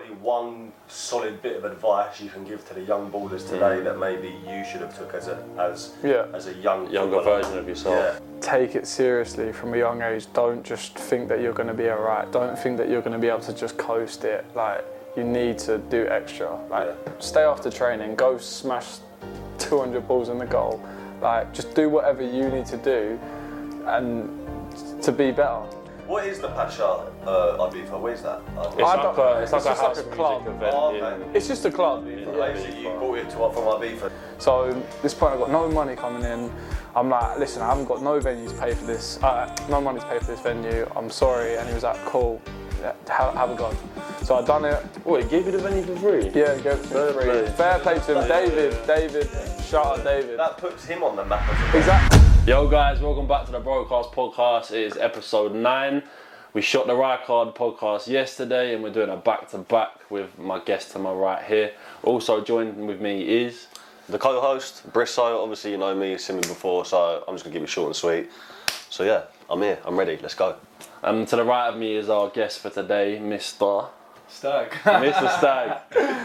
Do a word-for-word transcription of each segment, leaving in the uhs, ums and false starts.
probably one solid bit of advice you can give to the young ballers today that maybe you should have took as a as yeah. as a young younger version of yourself. Yeah. Take it seriously from a young age. Don't just think that you're going to be alright. Don't think that you're going to be able to just coast it. Like, you need to do extra. Like, Yeah. stay after training, go smash two hundred balls in the goal. Like, just do whatever you need to do and to be better. What is the Pasha uh, Ibiza? Where's that? It's I like don't- a, it's like it's a just like house a music club. event. Oh, in- okay. It's just a club. Basically, you brought it to up from Ibiza. So at this point I've got no money coming in. I'm like, listen, I haven't got no venue to pay for this, uh, no money to pay for this venue, I'm sorry. And he was like, cool, yeah, have, have a go. So I done it. Oh, he gave you the venue for free? Yeah, he gave it to me for free. Fair play to him, David, David, shout out David. That puts him on the map as well. Exactly. Yo guys, welcome back to the Broadcast Podcast. It is episode nine. We shot the Rycard podcast yesterday and we're doing a back-to-back with my guest to my right here. Also joining with me is... The co-host, Brisso. Obviously you know me, you've seen me before, so I'm just going to keep it short and sweet. So yeah, I'm here, I'm ready, let's go. And to the right of me is our guest for today, Mister Stag. Mister Stag.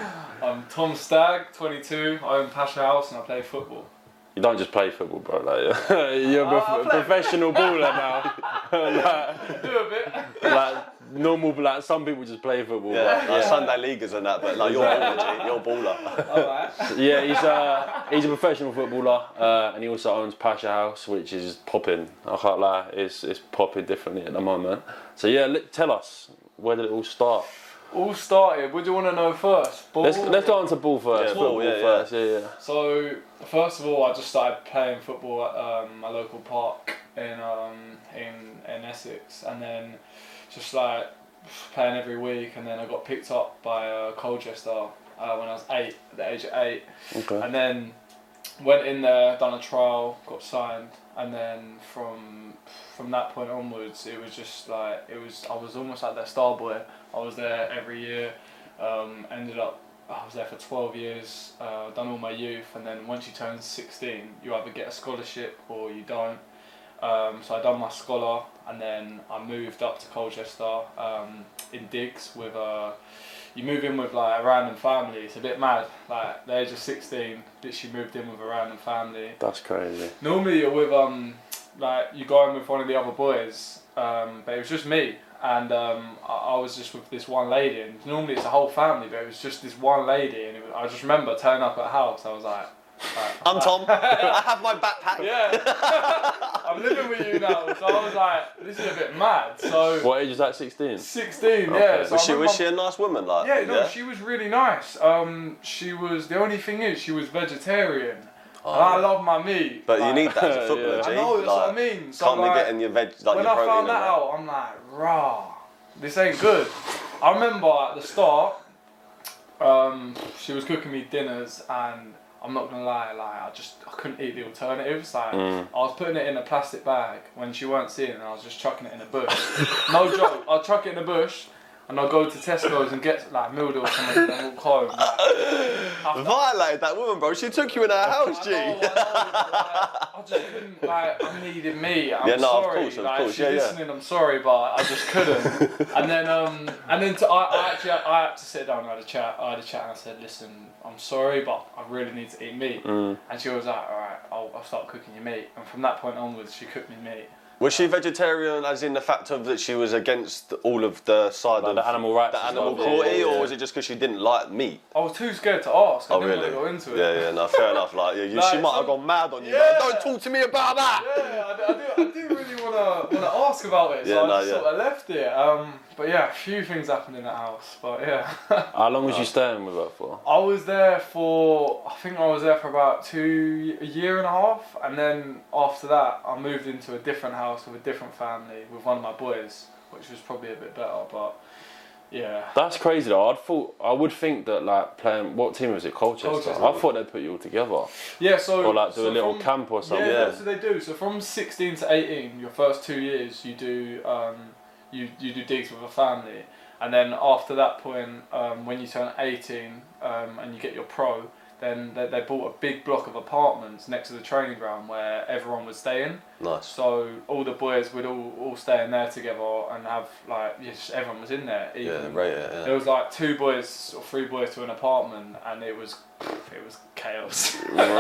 I'm Tom Stag, twenty-two. I own Pasha House and I play football. You don't just play football, bro. Like, you're a Oh, I prof- play- professional baller now. like, Do a bit. like normal, like some people just play football. Yeah, but- like Sunday leaguers and that, but like you're baller, G, you're baller. Alright. Yeah, he's a he's a professional footballer, uh, and he also owns Pasha House, which is popping. I can't lie, it's it's popping differently at the moment. So yeah, let, tell us, where did it all start? All started. What do you want to know first? Ball? Let's let's go on to ball first. Yeah, ball, football yeah, yeah. first. Yeah, yeah. So, first of all, I just started playing football at um, my local park in um, in in Essex, and then just like playing every week, and then I got picked up by uh, Colchester uh, when I was eight, at the age of eight. Okay. And then went in there, done a trial, got signed, and then from from that point onwards, it was just like it was. I was almost like their star boy. I was there every year. Um, ended up, I was there for twelve years. Uh, done all my youth, and then once you turn sixteen, you either get a scholarship or you don't. Um, so I done my scholar, and then I moved up to Colchester um, in digs with a. You move in with like a random family. It's a bit mad. Like the age of sixteen, literally moved in with a random family. That's crazy. Normally you're with um, like you go in with one of the other boys, um, but it was just me, and um, I, I was just with this one lady. And normally it's a whole family, but it was just this one lady, and it was, I just remember turning up at her house. I was like, like I'm Tom, I have my backpack. yeah, I'm living with you now. So I was like, this is a bit mad. So What age is that? Sixteen. sixteen, Okay. yeah. So Was I she, remember- was she a nice woman? Like, yeah, no, she was really nice. Um, she was, the only thing is, she was vegetarian. Oh, and I yeah. love my meat. But you like- need that as a footballer, Yeah. G. I know, that's like, what I mean. So can't like, be getting your veg, like when your I protein found and that that. out, I'm like, rah, this ain't good. I remember at the start, um, she was cooking me dinners, and I'm not gonna lie, like I just I couldn't eat the alternatives. Like Mm. I was putting it in a plastic bag when she weren't seeing it, and I was just chucking it in a bush. No joke, I'd chuck it in a bush, and I'd go to Tesco's and get like meal deal or something, and walk home. Like, after- Violated that woman, bro. She took you in her house, I G. know, I know, but, like, I just couldn't, like, I needed me. I'm Yeah, no, of sorry. course, of like, course, if she's yeah, yeah. listening, I'm sorry, but I just couldn't. and then, um, and then to, I, I actually, I had to sit down and had a chat. I had a chat and I said, listen, I'm sorry, but I really need to eat meat. Mm. And she was like, all right, I'll, I'll start cooking you meat. And from that point onwards, she cooked me meat. Was she vegetarian, as in the fact of that she was against all of the side Like of the animal rights. the and animal stuff. cruelty, Yeah, yeah, or yeah. was it just because she didn't like meat? I was too scared to ask. I Oh, didn't really? want to go into it. Yeah, yeah, no, fair enough. Like, yeah, you, Like, she might have some- gone mad on you. Yeah. Like, don't talk to me about that. Yeah, I, do- I do. I do really want to want to ask about it, so Yeah, I no, just yeah. sort of left it. Um, but yeah, a few things happened in that house. But yeah, How long was you staying with her for? I was there for I think I was there for about two a year and a half, and then after that I moved into a different house with a different family with one of my boys, which was probably a bit better. But yeah, That's crazy though. I'd thought I would think that like playing. What team was it? Colchester. Colchester. I thought they'd put you all together, yeah. So or like do so a little from- camp or something. Yeah, Yeah. that's what they do. So from sixteen to eighteen, your first two years, you do um, you you do digs with a family, and then after that point, um, when you turn eighteen um, and you get your pro, then they, they bought a big block of apartments next to the training ground where everyone was staying. Nice. So all the boys would all, all stay in there together and have like yes, everyone was in there. Yeah, Even, right. Yeah, There yeah. was like two boys or three boys to an apartment, and it was it was chaos.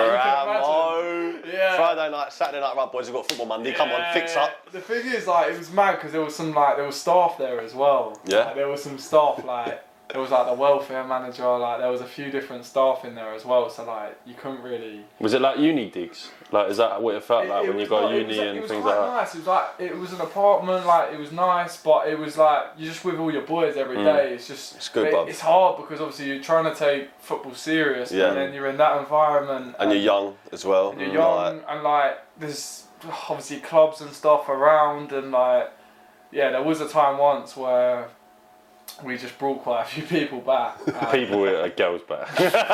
Ramo. Yeah. Friday night, Saturday night, right, boys. We've got football Monday. Come on, fix Yeah. up. The thing is, like, it was mad because there was some like there was staff there as well. Yeah. Like, there was some staff like there was like the welfare manager. Like there was a few different staff in there as well. So like you couldn't really. Was it like uni digs? Like, is that what it felt like It- it when you was got not- it uni was, and it was things quite like that? nice. It was like it was an apartment. Like it was nice, but it was like you're just with all your boys every Mm. day. It's just It's good, it- bub. It's hard because obviously you're trying to take football serious, Yeah. and then you're in that environment. And you're young as well. And you're young, Like, and like there's obviously clubs and stuff around, and like yeah, there was a time once where we just brought quite a few people back. and- People with uh, girls back.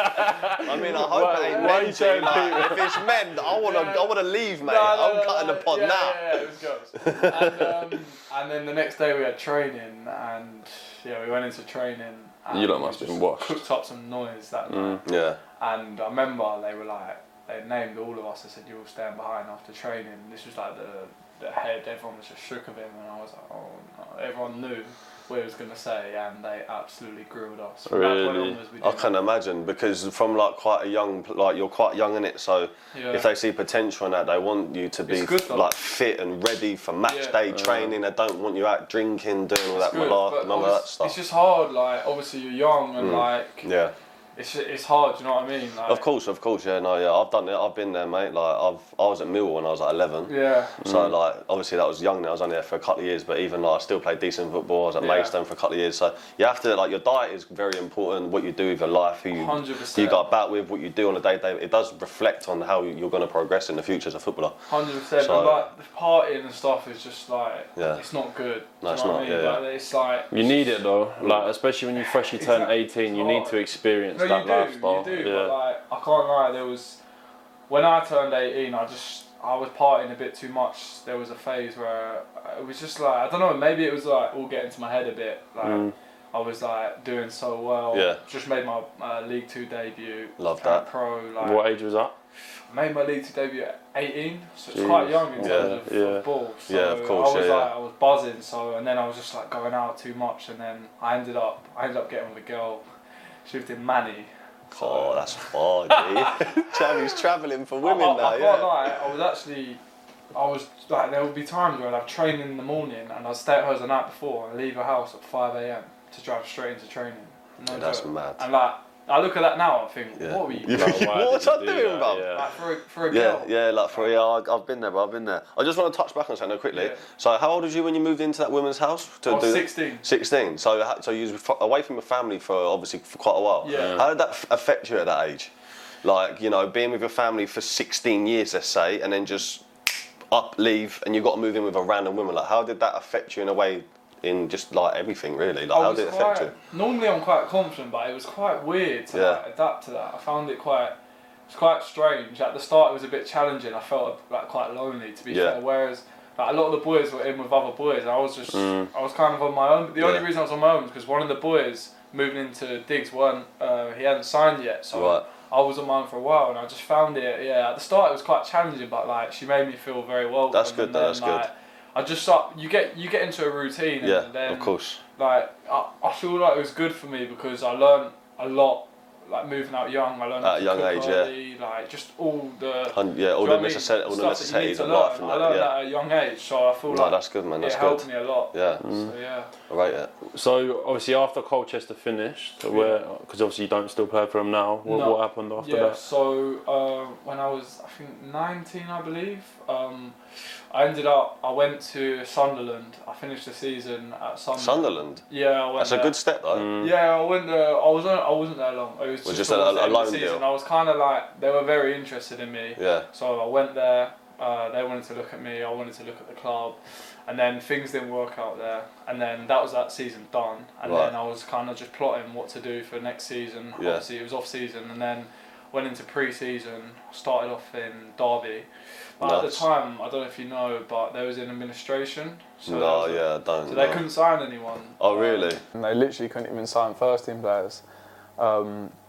I mean, I hope Why- it ain't why are you men. saying Like, if it's men, I wanna, Yeah. I wanna leave, mate. No, no, I'm no, cutting no, the pod yeah, now. Yeah, yeah, it was girls. and, um, and then the next day we had training, and yeah, we went into training. And You lot we must have just been washed. Cooked up some noise that Mm. night, Yeah. and I remember they were like, they named all of us. They said, "You're all staying behind after training." This was like the the head. Everyone was just shook of him, and I was like, "Oh no!" Everyone knew what he was going to say, and they absolutely grilled us. From that point Really? onwards, we I didn't- can imagine because from like quite a young, like you're quite young in it, so Yeah. if they see potential in that, they want you to be It's good, though. like fit and ready for match Yeah. day training. They don't want you out drinking, doing all It's that good, malarkey, but none of that obvious- stuff. It's just hard. Like obviously you're young, and Mm. like Yeah, it's it's hard. You know what I mean? Like, of course, of course, yeah, no, yeah, I've done it. I've been there, mate. Like I've, I was at Millwall when I was like eleven. Yeah. So like obviously that was young. Now I was only there for a couple of years, but even like I still played decent football. I was at Yeah. Maidstone for a couple of years. So you have to like your diet is very important. What you do with your life, who you one hundred who percent. you go about with, what you do on a day to day. It does reflect on how you're going to progress in the future as a footballer. Hundred percent. So- But like the partying and stuff is just like Yeah. it's not good. No, Do it's you know not, what I mean? yeah, Like, it's like You need it though, like especially when you freshly turn Exactly. eighteen, you It's need hard. to experience no, that you do, lifestyle. you do. yeah. But like I can't lie, there was when I turned eighteen, I just I was partying a bit too much. There was a phase where it was just like I don't know, maybe it was like all getting to my head a bit. Like Mm. I was like doing so well. Yeah. Just made my uh, League Two debut. Love playing that. Pro. Like What age was that? made my League Two debut at eighteen, so it's Jeez. quite young in Yeah, terms of, yeah. of ball. So Yeah, of course, I was yeah, like, yeah. I was buzzing. So and then I was just like going out too much, and then I ended up, I ended up getting with a girl. She lived in Manny. So Oh, that's far, G. Charlie's travelling for women I, I, now, I yeah. can't lie. I was actually, I was like, there would be times where I'd have training in the morning, and I'd stay at hers the night before and leave her house at five a m to drive straight into training. No Yeah, that's joke. mad. And like, I look at that now, I think, Yeah. what were you? You Like, think, why what's did I you do doing, that? bro? Yeah. Like for a, for a Yeah, girl. yeah, like for yeah, I- I've been there, bro. I've been there. I just want to touch back on something quickly. Yeah. So, how old was you when you moved into that women's house to I was do that? sixteen. Sixteen. So, ha- so you was f- away from your family for obviously for quite a while. Yeah. How did that f- affect you at that age? Like, you know, being with your family for sixteen years, let's say, and then just up, leave, and you got to move in with a random woman. Like, how did that affect you in a way? In just like everything, really. Like, I how was did it affect quite- you? Normally I'm quite confident, but it was quite weird to Yeah. like, adapt to that. I found it quite, it's quite strange. At the start it was a bit challenging. I felt like quite lonely, to be Yeah. fair. Whereas like, a lot of the boys were in with other boys, and I was just, Mm. I was kind of on my own. But the only Yeah. reason I was on my own was because one of the boys moving into Diggs weren't, uh, he hadn't signed yet, so. Right. I was on my own for a while, and I just found it. Yeah, at the start it was quite challenging, but like she made me feel very welcome. That's good and though, then, that's good. like, I just start, you get you get into a routine, Yeah, and then of course. like I, I feel like it was good for me because I learned a lot, like moving out young. I learned At how a to young cook age, yeah. early, like just all the Hun- Yeah, all do you the know what I mean? necessary, all the Stuff that you need necessities to of learn. life and I that. learned Yeah. that at a young age, so I feel No, like that's good, man. That's it good. helped me a lot. Yeah. So yeah. I rate it. So obviously after Colchester finished, where because obviously you don't still play for them now. What, No. what happened after Yeah, that? so uh, when I was, I think, nineteen, I believe, um, I ended up, I went to Sunderland. I finished the season at Sunderland. Sunderland. Yeah, I went That's a there. good step, though. Mm. Yeah, I went there. I was on, I wasn't there long. It was Was just, just a- towards the a end of the loan season. deal? I was kind of like they were very interested in me. Yeah. So I went there. Uh, they wanted to look at me. I wanted to look at the club, and then things didn't work out there. And then that was that season done. And Right. then I was kind of just plotting what to do for next season. Yeah. Obviously, it was off season, and then went into pre-season. Started off in Derby. But at the Nice. time, I don't know if you know, but there was an administration. So No, there was a- yeah, I don't. So they no. couldn't sign anyone. Oh, really? And they literally couldn't even sign first team players. Um,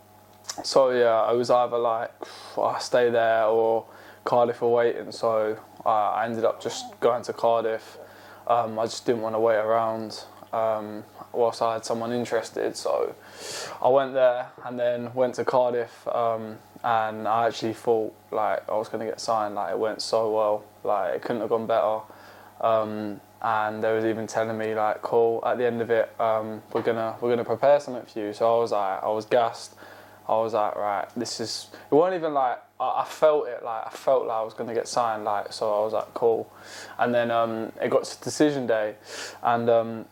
so yeah, I was either like I stay there or Cardiff were waiting, so uh, I ended up just going to Cardiff. Um, I just didn't want to wait around um, whilst I had someone interested, so I went there and then went to Cardiff, um, and I actually thought like I was going to get signed. Like it went so well, like it couldn't have gone better. Um, and they was even telling me like, cool, at the end of it, um, we're gonna we're gonna prepare something for you. So I was like, I was gassed. I was like, right, this is. It wasn't even like I, I felt it. Like I felt like I was gonna get signed. Like so, I was like, cool. And then um, it got to decision day, and um,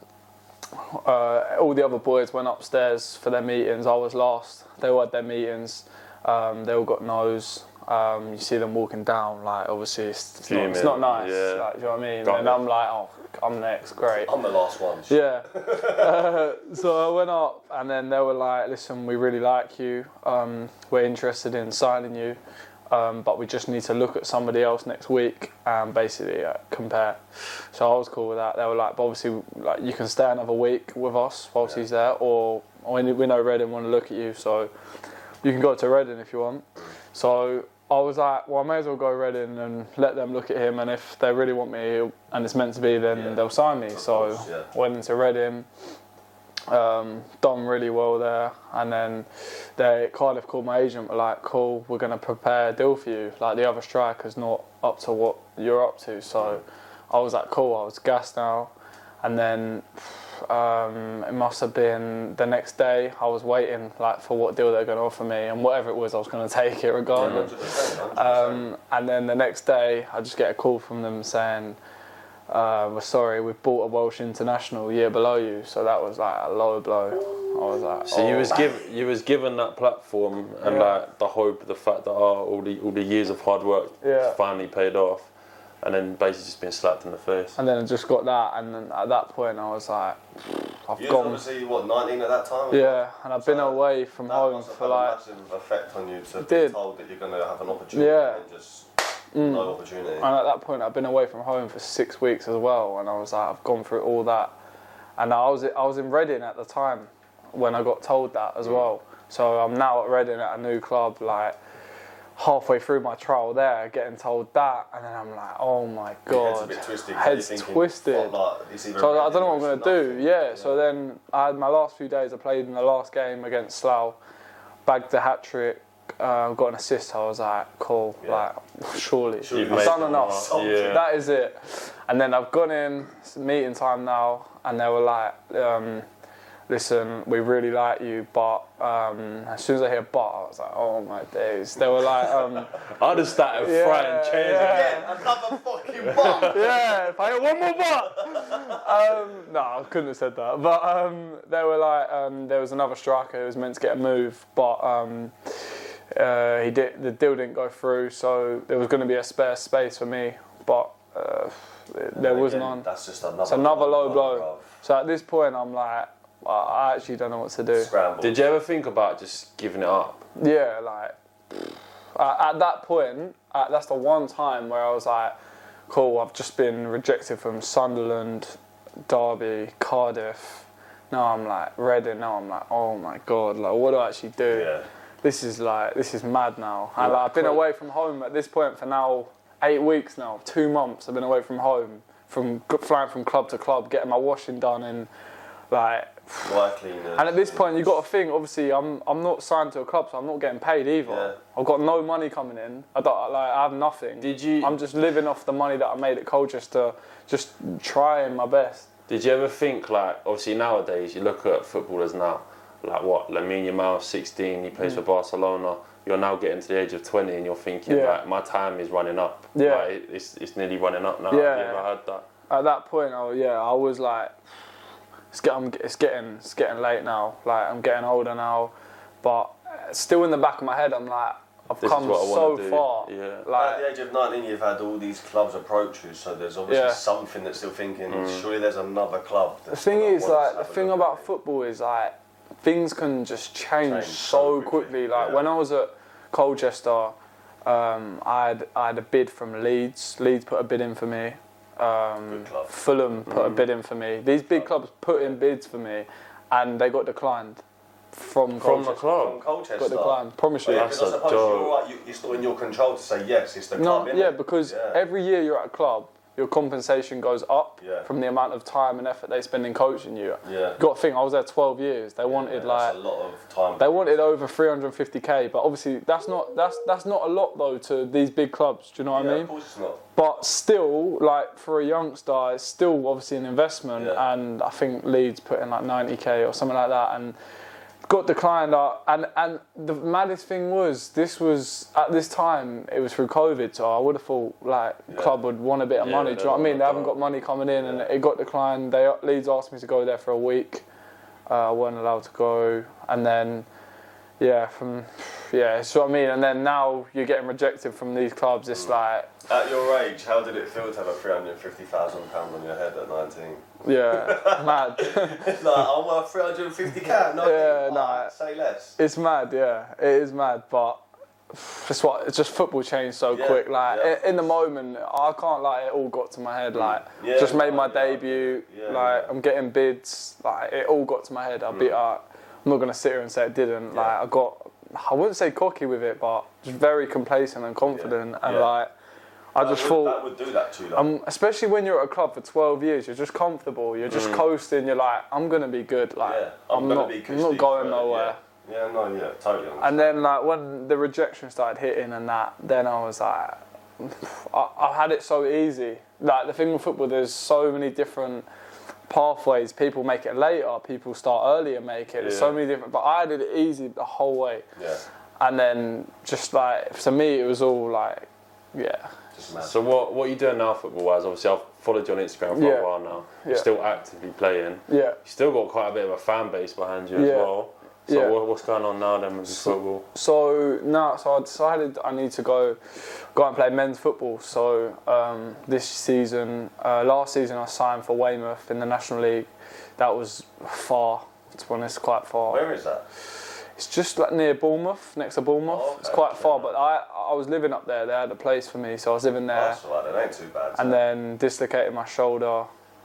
uh, all the other boys went upstairs for their meetings. I was last. They all had their meetings. Um, they all got no's. Um, you see them walking down, like obviously it's, it's, not, it's not nice, yeah. like, do you know what I mean? Got and it. I'm like, oh, I'm next, great. I'm the last one. Yeah. uh, so I went up and then they were like, listen, we really like you, um, we're interested in signing you, um, but we just need to look at somebody else next week and basically uh, compare. So I was cool with that. They were like, but obviously like, you can stay another week with us whilst yeah. he's there, or we know Reading want to look at you, so you can go to Reading if you want. So I was like, well, I may as well go Reading and let them look at him, and if they really want me and it's meant to be, then yeah. they'll sign me. Of so course, yeah. went into Reading, um, done really well there, and then they Cardiff called my agent, were like, cool, we're going to prepare a deal for you. Like the other striker's not up to what you're up to. So I was like, cool, I was gassed now. And then um, it must have been the next day I was waiting like for what deal they're going to offer me, and whatever it was I was going to take it regardless. Um, and then the next day I just get a call from them saying, uh, we're sorry, we've bought a Welsh international year below you. So that was like a low blow. I was like, so oh. you was given you was given that platform and yeah. like the hope, the fact that oh, all the all the years of hard work yeah. finally paid off. And then basically just being slapped in the face. And then I just got that, and then at that point I was like, I've you gone. You was obviously, what, nineteen at that time? Yeah, and I've so been away from that home must have for had like... a massive effect on you to did. be told that you're going to have an opportunity Yeah. and just mm. no opportunity. And at that point I've been away from home for six weeks as well, and I was like, I've gone through all that. And I was I was in Reading at the time when I got told that as mm. well. So I'm now at Reading at a new club, like, halfway through my trial there, getting told that, and then I'm like, oh my god, head's a bit twisted. Head's thinking, twisted. Like, so I don't know what I'm going to do. nothing. Yeah, yeah. so then I had my last few days, I played in the last game against Slough, bagged the hat trick, uh, got an assist. I was like, cool, yeah. like, surely, You've I've done enough. Yeah. That is it. And then I've gone in, it's meeting time now, and they were like, um, listen, we really like you, but um, as soon as I hear but, I was like, oh my days. They were like, um, I just started yeah, frying chairs yeah. again. Another fucking but. Yeah, if I get one more but. Um, no, I couldn't have said that. But um, they were like, um, there was another striker who was meant to get a move, but um, uh, he did. The deal didn't go through, so there was going to be a spare space for me, but uh, there was again, none. That's just another, it's another low blow. blow. So at this point, I'm like, I actually don't know what to do. Scramble. Did you ever think about just giving it up? Yeah, like uh, at that point, uh, that's the one time where I was like, cool, I've just been rejected from Sunderland, Derby, Cardiff. Now I'm like Reading. Now I'm like, oh my god, like what do I actually do? Yeah. This is like this is mad now. And like, I've been away from home at this point for now eight weeks now, two months. I've been away from home, from flying from club to club, getting my washing done in. Like, and at this point you got to think. Obviously, I'm I'm not signed to a club, so I'm not getting paid either. Yeah. I've got no money coming in. I don't like. I have nothing. Did you? I'm just living off the money that I made at Colchester, just trying my best. Did you ever think, like, obviously nowadays you look at footballers now, like what Lamine Yamal, sixteen, he plays mm. for Barcelona. You're now getting to the age of twenty, and you're thinking, yeah. like, my time is running up. Yeah. Like, it's it's nearly running up now. Yeah. Have you ever heard that? At that point, I yeah, I was like. It's, get, I'm, it's getting it's getting late now. Like I'm getting older now, but still in the back of my head, I'm like, I've this come so far. Yeah. Like, at the age of nineteen, you've had all these clubs approach you, so there's obviously yeah. something that's still thinking. Mm. Surely there's another club. The thing is, like, the thing about football is like, things can just change, change so quickly. quickly. Like yeah. when I was at Colchester, um, I had I had a bid from Leeds. Leeds put a bid in for me. Um, Fulham put mm. a bid in for me. These big clubs put in bids for me, and they got declined from From the Colchester. club. From Colchester. Got declined. Promise you. Yeah, That's because I a suppose joke. you're, right, you- you're still in your control to say yes, it's the No, club, innit? yeah, because Yeah. every year you're at a club, your compensation goes up Yeah. from the amount of time and effort they spend in coaching you. Yeah. You got to think, I was there twelve years. They wanted Yeah, like that's a lot of time. they wanted over three hundred fifty k, but obviously that's not that's that's not a lot though to these big clubs. Do you know what yeah, I mean? of course it's not. But still, like for a youngster, it's still obviously an investment, Yeah. and I think Leeds put in like ninety k or something like that, and got declined. Up, and and the maddest thing was, this was at this time it was through COVID, so I would have thought like Yeah. club would want a bit of Yeah, money. Do you know what I they mean? They haven't want got money coming in, and Yeah. it got declined. They Leeds asked me to go there for a week. Uh, I weren't allowed to go, and then yeah, from yeah, so what I mean. And then now you're getting rejected from these clubs. It's like. At your age, how did it feel to have a three hundred fifty thousand pounds on your head at nineteen? Yeah, mad. It's like, I'm worth three hundred fifty k. No, Yeah, ah, nah. say less. It's mad, yeah. It is mad, but it's what it's just football changed so Yeah, quick. Like yeah. i- in the moment, I can't like it all got to my head. Like Yeah, just made my yeah, yeah. debut. Yeah, like yeah. I'm getting bids. Like it all got to my head. I'll be. Uh, I'm not gonna sit here and say it didn't. Yeah. Like I got. I wouldn't say cocky with it, but just very complacent and confident. And Yeah. like I That just would, thought. that would do that to you. Like. Um, especially when you're at a club for twelve years, you're just comfortable. You're just coasting. You're like, I'm gonna be good. Like, yeah, I'm, I'm, gonna not, be I'm not Christy going for- nowhere. Yeah, yeah, no, yeah, totally. Understand. And then, like, when the rejection started hitting and that, then I was like, I, I had it so easy. Like the thing with football, there's so many different pathways. People make it later. People start earlier, make it. There's so Yeah. many different. But I did it easy the whole way. yeah, And then just like to me, it was all like, yeah. just mad. So what what are you doing now football wise? Obviously I've followed you on Instagram for Yeah. a while now. You're Yeah. still actively playing. Yeah. You still got quite a bit of a fan base behind you as Yeah. well. So Yeah. what, what's going on now then with the football? So now, so I decided I need to go, go out and play men's football. So um, this season, uh, last season I signed for Weymouth in the National League. That was far, to be honest, quite far. Where is that? It's just like near Bournemouth, next to Bournemouth. Oh, okay. It's quite far, but I I was living up there. They had a place for me, so I was living there. That's alright, that ain't too bad. And so. then dislocated my shoulder,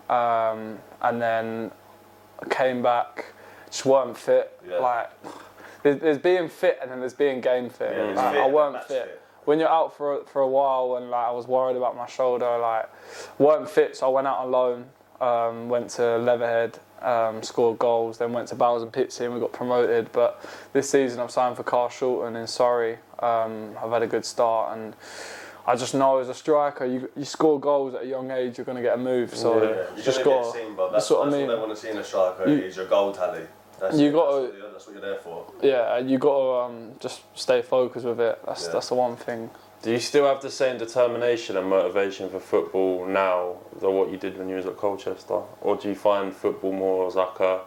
um, and then I came back, just weren't fit. Yeah. Like there's, there's being fit and then there's being game fit. Yeah, there's Like, fit I and weren't match fit. fit. When you're out for a- for a while and like I was worried about my shoulder, like weren't fit, so I went out on loan. Um, went to Leatherhead, um, scored goals, then went to Bowers and Pitsea and we got promoted. But this season I've signed for Carl Shorten in Surrey. Um, I've had a good start and I just know as a striker, you you score goals at a young age, you're going to get a move. So Yeah. You're just gonna got get seen, but that's that's, what I that's mean. what they want to see in a striker You- is your goal tally. That's You it, gotta- that's, what you're, that's what you're there for. yeah, you got to um, just stay focused with it. That's Yeah. that's the one thing. Do you still have the same determination and motivation for football now than what you did when you was at Colchester? Or do you find football more as like a...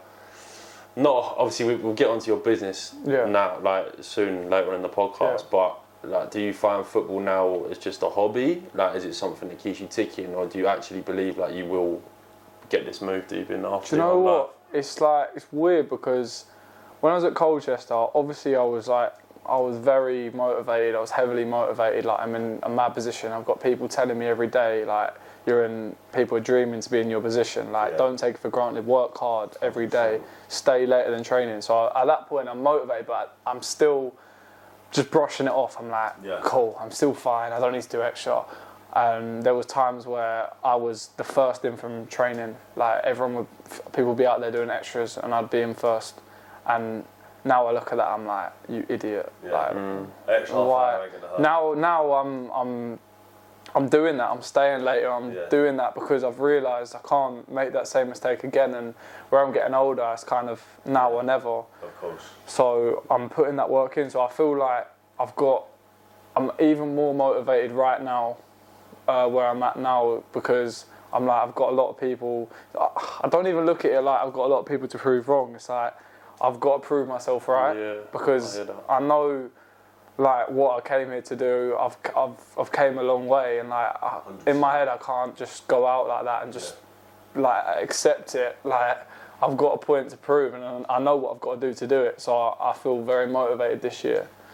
Not, obviously we, we'll get onto your business Yeah. now, like soon, later in the podcast, Yeah. but like, do you find football now as just a hobby? Like, is it something that keeps you ticking, or do you actually believe like you will get this move deep in after Do you your know whole what? It's like it's weird because when I was at Colchester, obviously I was like I was very motivated. I was heavily motivated. Like I'm in a mad position. I've got people telling me every day like you're in. People are dreaming to be in your position. Like Yeah. don't take it for granted. Work hard every day. Stay later than training. So at that point I'm motivated, but I'm still just brushing it off. I'm like, Yeah. cool. I'm still fine. I don't need to do extra. And there was times where I was the first in from training. Like everyone would, people would be out there doing extras, and I'd be in first. And now I look at that, I'm like, you idiot. Yeah. Like, Extra half why? hour ain't gonna hurt. Now, now I'm, I'm, I'm doing that. I'm staying later. I'm Yeah. doing that because I've realised I can't make that same mistake again. And where I'm getting older, it's kind of now or never. Of course. So I'm putting that work in. So I feel like I've got, I'm even more motivated right now, uh, where I'm at now, because I'm like, I've got a lot of people. I don't even look at it like I've got a lot of people to prove wrong. It's like I've got to prove myself right, Yeah, because I hear that. I know like what I came here to do. I've I've I've came a long way, and like I, in my head I can't just go out like that and just like accept it. Like I've got a point to prove, and I know what I've got to do to do it. So I, I feel very motivated this year.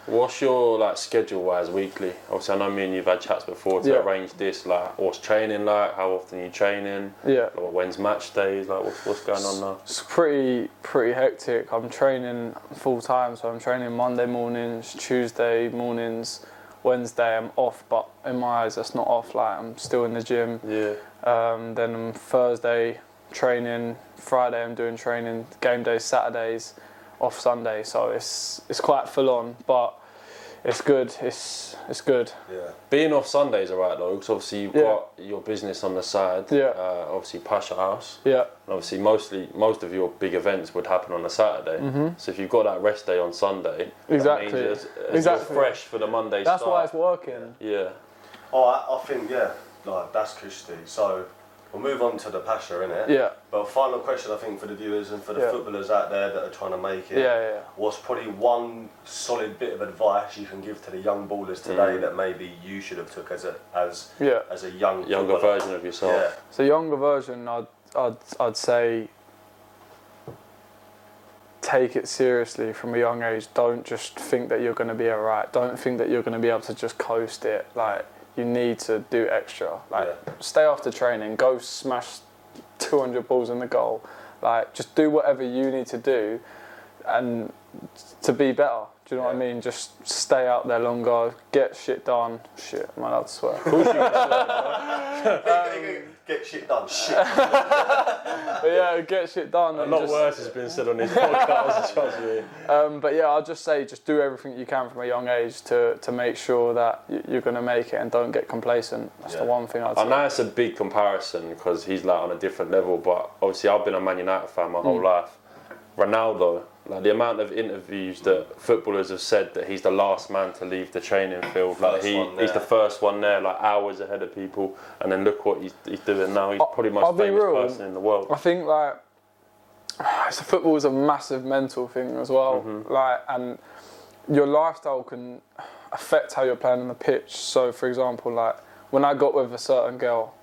What's your like schedule wise weekly? Obviously, I know me and you've had chats before to Yeah. arrange this. Like, what's training like? How often are you training? Yeah. Like, when's match days? Like, what's, what's going on now? It's pretty pretty hectic. I'm training full time, so I'm training Monday mornings, Tuesday mornings, Wednesday I'm off, but in my eyes that's not off. Like I'm still in the gym. Yeah. Um, then on Thursday training, Friday I'm doing training, game days Saturdays, off Sunday. So it's it's quite full on, but it's good. It's it's good. Yeah. Being off Sundays, alright though, because obviously you've Yeah. got your business on the side. Yeah. Uh, obviously Pasha House. Yeah. And obviously, mostly most of your big events would happen on a Saturday. Mm-hmm. So if you've got that rest day on Sunday, Exactly. that means as, as Exactly. you're fresh for the Monday That's start. why it's working. Yeah. Oh, I, I think yeah, like that's cushy. So we'll move on to the Pasha, innit? Yeah. But final question, I think, for the viewers and for the Yeah. footballers out there that are trying to make it. Yeah, yeah. What's probably one solid bit of advice you can give to the young ballers today Mm. that maybe you should have took as a as Yeah. as a young Younger footballer? version of yourself. Yeah. So younger version, I'd I'd I'd say take it seriously from a young age. Don't just think that you're going to be alright. Don't think that you're going to be able to just coast it. Like you need to do extra. Like Yeah. stay after training, go smash two hundred balls in the goal. Like just do whatever you need to do, and to be better. Do you know what I Yeah. mean? Just stay out there longer, get shit done. Shit, am I allowed to swear? Get shit done. Shit. But yeah, get shit done. A and lot just, worse has been said on this podcast, trust me. Um, but yeah, I'll just say, just do everything you can from a young age to, to make sure that y- you're going to make it and don't get complacent. That's the Yeah. one thing I'd I say. know it's a big comparison because he's like on a different level, but obviously I've been a Man United fan my whole life. Ronaldo, like the amount of interviews that footballers have said that he's the last man to leave the training field, like First he, one he's there. the first one there, like hours ahead of people, and then look what he's, he's doing now. He's I'll- probably the I'll most be famous real. person in the world. I think like so football is a massive mental thing as well. Like, and your lifestyle can affect how you're playing on the pitch. So, for example, like when I got with a certain girl,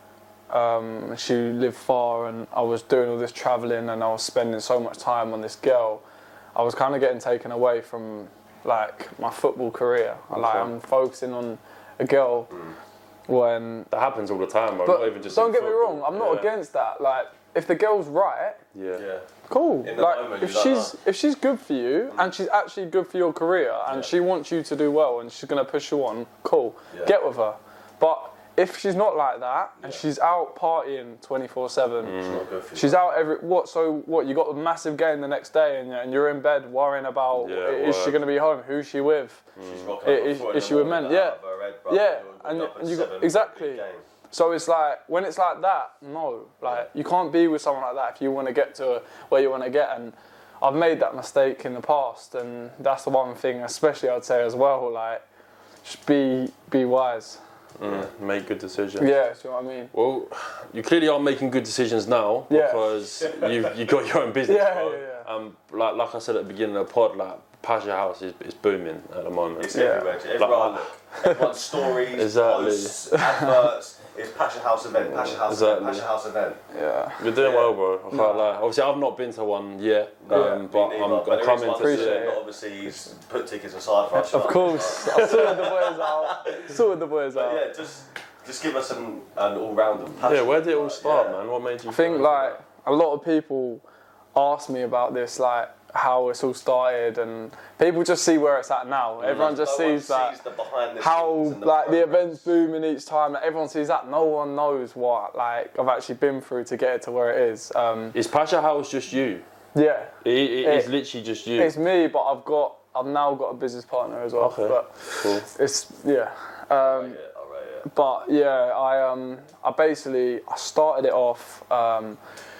um, she lived far, and I was doing all this travelling, and I was spending so much time on this girl. I was kind of getting taken away from like my football career. Like I'm focusing on a girl when. That happens all the time, bro. But Not even just don't in get me football. wrong, I'm not Yeah. against that. Like, if the girl's right, Yeah. Yeah. cool. In the Like, moment, if you like she's that. if she's good for you and she's actually good for your career and Yeah. she wants you to do well and she's gonna push you on, cool. Yeah. Get with her. But if she's not like that and Yeah. she's out partying twenty-four seven, It's not good for you. she's out every what? So what? You got a massive game the next day and, and you're in bed worrying about Yeah, is she word. gonna be home? Who's she with? She's rocking I- up at is- four in is the she with morning, men? out Yeah. of her head, Yeah, bruv, and- you're up at and you got- seven for a exactly. big game. So it's like when it's like that, no, like you can't be with someone like that if you want to get to where you want to get. And I've made that mistake in the past, and that's the one thing, especially I'd say as well, like just be be wise. Mm, make good decisions. Yeah, see what I mean? Well, you clearly are making good decisions now Yeah. because you've you got your own business. Yeah, bro. yeah, yeah. Um, like like I said at the beginning of the pod, like Pasha House is, is booming at the moment. It's Yeah. everywhere. Everywhere I Like- look. Everyone's stories, Exactly. posts, adverts. It's Pasha House event, Pasha House Exactly. event, Pasha House event. Yeah. You're doing Yeah. well, bro. I can't lie. Obviously, I've not been to one yet, um, Yeah, Me but neither, I'm, but I'm there is coming one to that's see doing it. it. Obviously, he's put tickets aside for us. Of course, I sorted the boys out. Sorted the boys But out. yeah, just just give us an, an all round of passion. Yeah, where did it all Like, start, yeah. man? What made you? I think like a lot of people ask me about this, like how it's all started, and people just see where it's at now. Everyone just No one sees that. sees the behind the How scenes and like the progress. events booming each time. Like, everyone sees that. No one knows what like I've actually been through to get it to where it is. Um, Is Pasha House just you? yeah, It, it is It- literally just you. it's me, but I've got I've now got a business partner as well. Okay. But Cool. it's yeah. Um, Yeah, all right, yeah. But yeah, I um I basically I started it off. Um,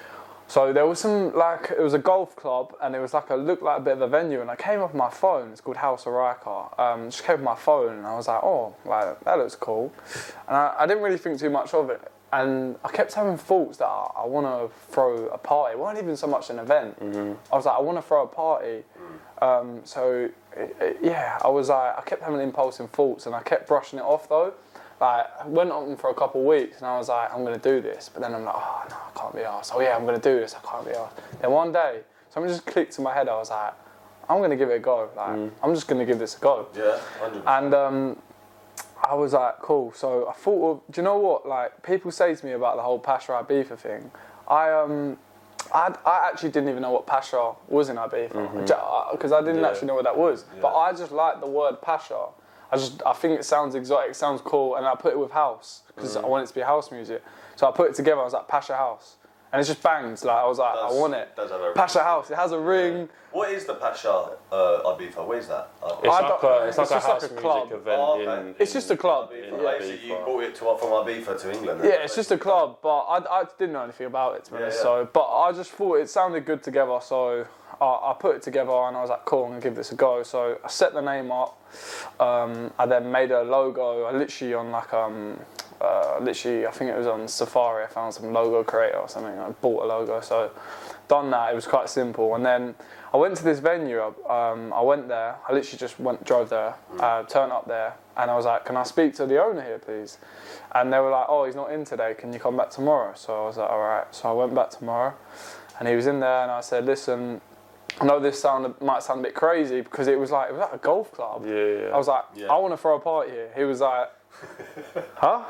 so there was some like it was a golf club and it was like a looked like a bit of a venue, and I came off my phone. It's called House of Rika. Um, just came off my phone and I was like, oh, like that looks cool, and I, I didn't really think too much of it. And I kept having thoughts that I, I want to throw a party. It wasn't even so much an event. Mm-hmm. I was like, I want to throw a party. Um, so it, it, yeah, I was like, I kept having impulsive thoughts, and I kept brushing it off though. Like, I went on for a couple of weeks, and I was like, I'm gonna do this. But then I'm like, oh no, I can't be arsed. Oh yeah, I'm gonna do this. I can't be arsed. Then one day, something just clicked in my head. I was like, I'm gonna give it a go. Like, Mm. I'm just gonna give this a go. Yeah, one hundred percent. And um, I was like, cool. So I thought, of, do you know what? Like, people say to me about the whole Pasha Ibiza thing. I um, I, I actually didn't even know what Pasha was in Ibiza because I didn't Yeah. actually know what that was. Yeah. But I just like the word Pasha. I just I think it sounds exotic, it sounds cool, and I put it with house because I want it to be house music. So I put it together. I was like Pasha House, and it just bangs. Like I was like, Does- I want it. does have a ring. Pasha House. It has a ring. What is the Pasha uh, Ibiza? Where's that? Uh, It's I like don't- a, it's like it's a just like house a music club. event Oh, okay. in, It's just a club. in so Yeah. basically, you Ibiza. brought it to from Ibiza to England. then, Yeah, it's just a club, but I, I didn't know anything about it to be Yeah, honest. yeah. So, but I just thought it sounded good together, so I, I put it together and I was like, cool, I'm gonna give this a go. So I set the name up. Um, I then made a logo. I literally on like um, uh, literally I think it was on Safari. I found some logo creator or something. I bought a logo, so done that. It was quite simple, and then I went to this venue. Um, I went there. I literally just went, drove there, uh, turned up there, and I was like, "Can I speak to the owner here, please?" And they were like, "Oh, he's not in today. Can you come back tomorrow?" So I was like, "All right." So I went back tomorrow, and he was in there, and I said, "Listen, I know this sound might sound a bit crazy because it was like it was like a golf club." Yeah, yeah. I was like, Yeah. "I want to throw a party here." He was like, "Huh?"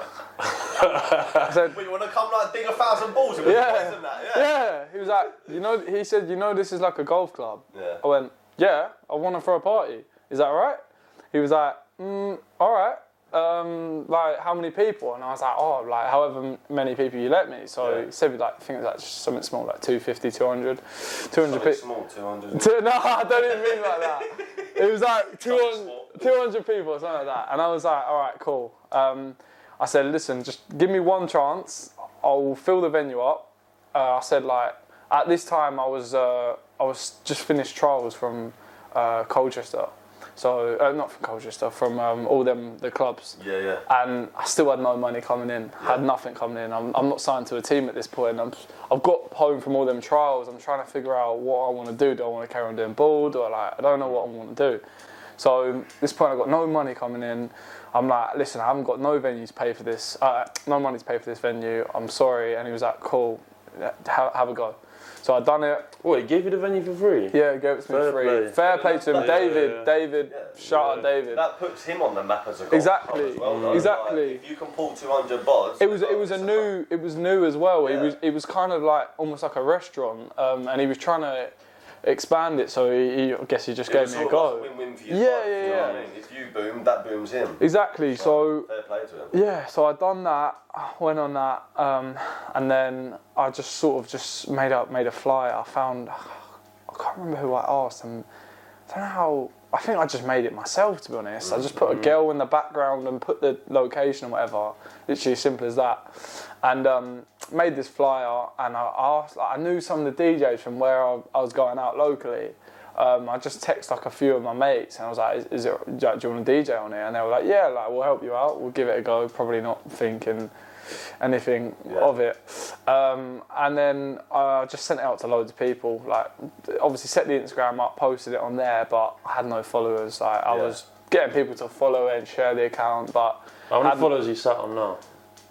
I said, But you want to come like dig a thousand balls with Yeah. boys and that? Yeah. "Yeah." He was like, "You know," he said, "You know, this is like a golf club." Yeah. I went, "Yeah, I want to throw a party. Is that all right?" He was like, mm, "All right. Um, like how many people?" And I was like, "Oh, like however m- many people you let me." So Yeah. he said, like, I think it was like just something small, like two fifty, two hundred, two hundred Something people. small, two hundred. Two, no, I don't even mean like that. It was like two hundred, small. two hundred people or something like that. And I was like, all right, cool. Um, I said, listen, just give me one chance. I'll fill the venue up. Uh, I said, like, at this time I was uh, I was just finished trials from uh, Colchester. So, uh, not from Colchester, from um, all them, the clubs. Yeah, yeah. And I still had no money coming in, had nothing coming in. I'm, I'm not signed to a team at this point. I'm, I've got home from all them trials. I'm trying to figure out what I want to do. Do I want to carry on doing ball? Do I like? I don't know what I want to do. So at this point, I've got no money coming in. I'm like, listen, I haven't got no venue to pay for this. Uh, no money to pay for this venue. I'm sorry. And he was like, cool, have, have a go. So I done it. What, he gave you the venue for free? Yeah, he gave it to me Fair free. play. Fair play to him, Yeah, David. yeah, yeah. David, Yeah. shout out David. That puts him on the map as a golf Exactly. club as well, though. Exactly. Like, if you can pull two hundred bods. It was it was a new it was new as well. It Yeah. was it was kind of like almost like a restaurant, um, and he was trying to expand it. So he, he I guess he just It gave was me a sort of go. like a win-win for you. Yeah, both, yeah, you know what yeah. I mean? If you boom, that booms him. Exactly. So Fair play to him. yeah, so I done that, went on that, um, and then I just sort of just made up made a flyer. I found I can't remember who I asked, and I don't know how. I think I just made it myself, to be honest. I just put a girl in the background and put the location and whatever. Literally as simple as that. And um, made this flyer, and I asked. Like, I knew some of the D Js from where I, I was going out locally. Um, I just text like a few of my mates, and I was like, "Is, is it? Do you want a D J on it?" And they were like, "Yeah, like we'll help you out. We'll give it a go." Probably not thinking anything Yeah. of it. Um, and then I just sent it out to loads of people. Like, obviously set the Instagram up, posted it on there, but I had no followers. Like, I Yeah. was getting people to follow it and share the account, but How many Hadn't- followers you sat on now?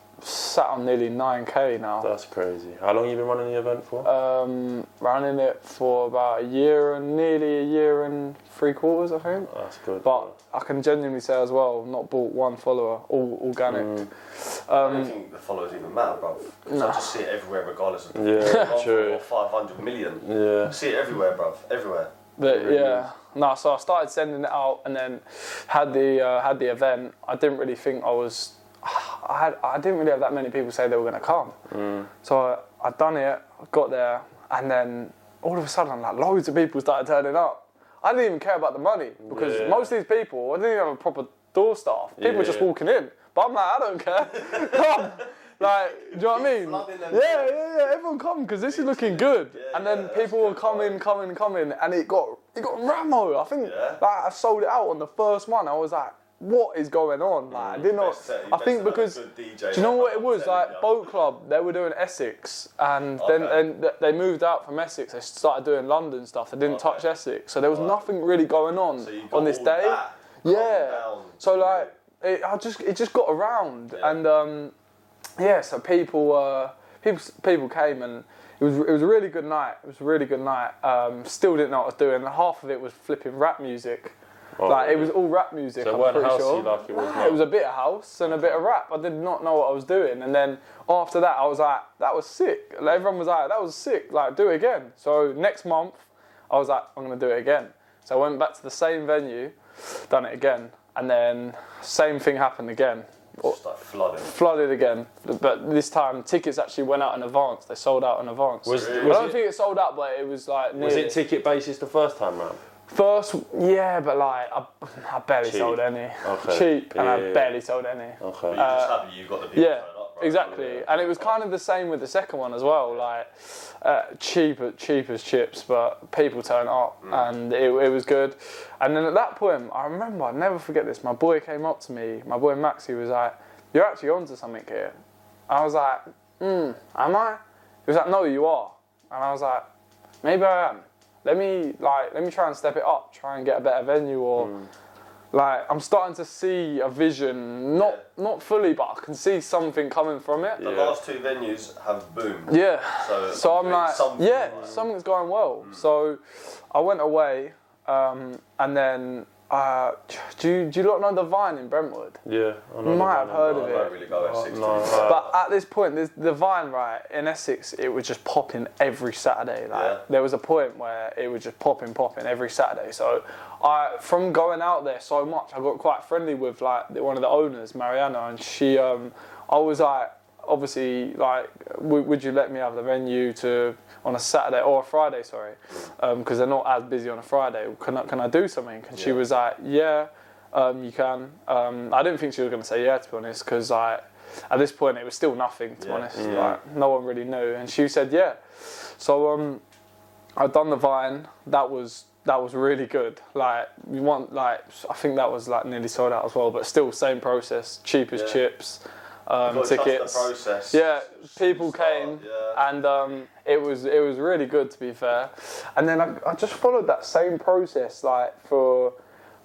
sat on nearly nine K now. That's crazy. How long you been running the event for? Um, running it for about a year and nearly a year and three quarters, I think. That's good. But I can genuinely say as well, not bought one follower, all organic. Mm. I don't Um, think the followers even matter, bro. Because No. I just see it everywhere, regardless of Yeah, one true. or five hundred million. Yeah. I see it everywhere, bro. Everywhere. But Really yeah, no. So I started sending it out, and then had the uh, had the event. I didn't really think I was. I had. I didn't really have that many people say they were going to come. Mm. So I, I done it. Got there, and then all of a sudden, like loads of people started turning up. I didn't even care about the money because Yeah. most of these people, I didn't even have a proper door staff. People were just Yeah. walking in. But I'm like, I don't care. Come. Like, do you know what I mean? Flooding them Yeah, yeah, yeah. Everyone come because this is looking good. Yeah, And then yeah, that's people were good, coming, coming, coming, and it got it got Ramo. I think Yeah. like I sold it out on the first one. I was like, what is going on? Like, I did not. Best set- you I best think have a because good D J do you know that what it I'm was? telling Like you. Boat Club, they were doing Essex, and then Okay. then th- they moved out from Essex. They started doing London stuff. They didn't Okay. touch Essex, so there was Right. nothing really going on So you got on this all day. that Yeah. down So to like, it, I just it just got around, Yeah. and um, yeah. So people uh, people people came, and it was it was a really good night. It was a really good night. Um, still didn't know what I was doing. Half of it was flipping rap music. Oh, like really? it was all rap music. So it I'm weren't pretty housey sure. like it was Nah, now? it was a bit of house and a bit of rap. I did not know what I was doing. And then after that, I was like, that was sick. Like, everyone was like, that was sick. Like, do it again. So next month, I was like, I'm gonna do it again. So I went back to the same venue, done it again, and then same thing happened again. Just like flooding. Flooded again, but this time tickets actually went out in advance. They sold out in advance. Was- I was don't it- think it sold out, but it was like near Was it ticket basis the first time round? first. Yeah, but like I, I barely Cheap. sold any. Okay. Cheap, and Yeah, I yeah, barely sold any. Okay. But you're just happy you got the people Yeah, turn up, right? exactly. And it was kind of the same with the second one as well. Like uh, cheap, cheap as chips, but people turn up, Mm. and it, it was good. And then at that point, I remember, I'll never forget this. My boy came up to me. My boy Max, he was like, "You're actually onto something here." I was like, "Hmm, am I?" He was like, "No, you are." And I was like, "Maybe I am. Let me like, let me try and step it up. Try and get a better venue, or." Mm. Like, I'm starting to see a vision, not not fully, but I can see something coming from it. The Yeah. last two venues have boomed. Yeah. So, So I'm like, something yeah, like- something's going well. So I went away, um, and then, uh, do you, do you lot know the Vine in Brentwood? Yeah. I know You might the have one. heard I of don't it. really go Essex. No, to be fair. uh, But at this point, there's the Vine, right, in Essex, it was just popping every Saturday. Like, Yeah. there was a point where it was just popping, popping every Saturday. So I, from going out there so much, I got quite friendly with like one of the owners, Mariana, and she, um, I was like, obviously, like, w- would you let me have the venue to on a Saturday or a Friday? Sorry, because they're not as busy on a Friday. Can I, can I do something? And she Yeah. was like, yeah. Um, you can. Um, I didn't think she was going to say yeah, to be honest, because like, at this point it was still nothing, to be Yeah. honest. Mm. Like, no one really knew, and she said yeah. So um, I'd done the Vine. That was that was really good. Like you want like I think that was like nearly sold out as well, but still same process, cheap as Yeah. chips, You've um, got to trust tickets. the process. Yeah, It's- people it's start, came, yeah. and um, it was it was really good, to be fair. And then I, I just followed that same process like for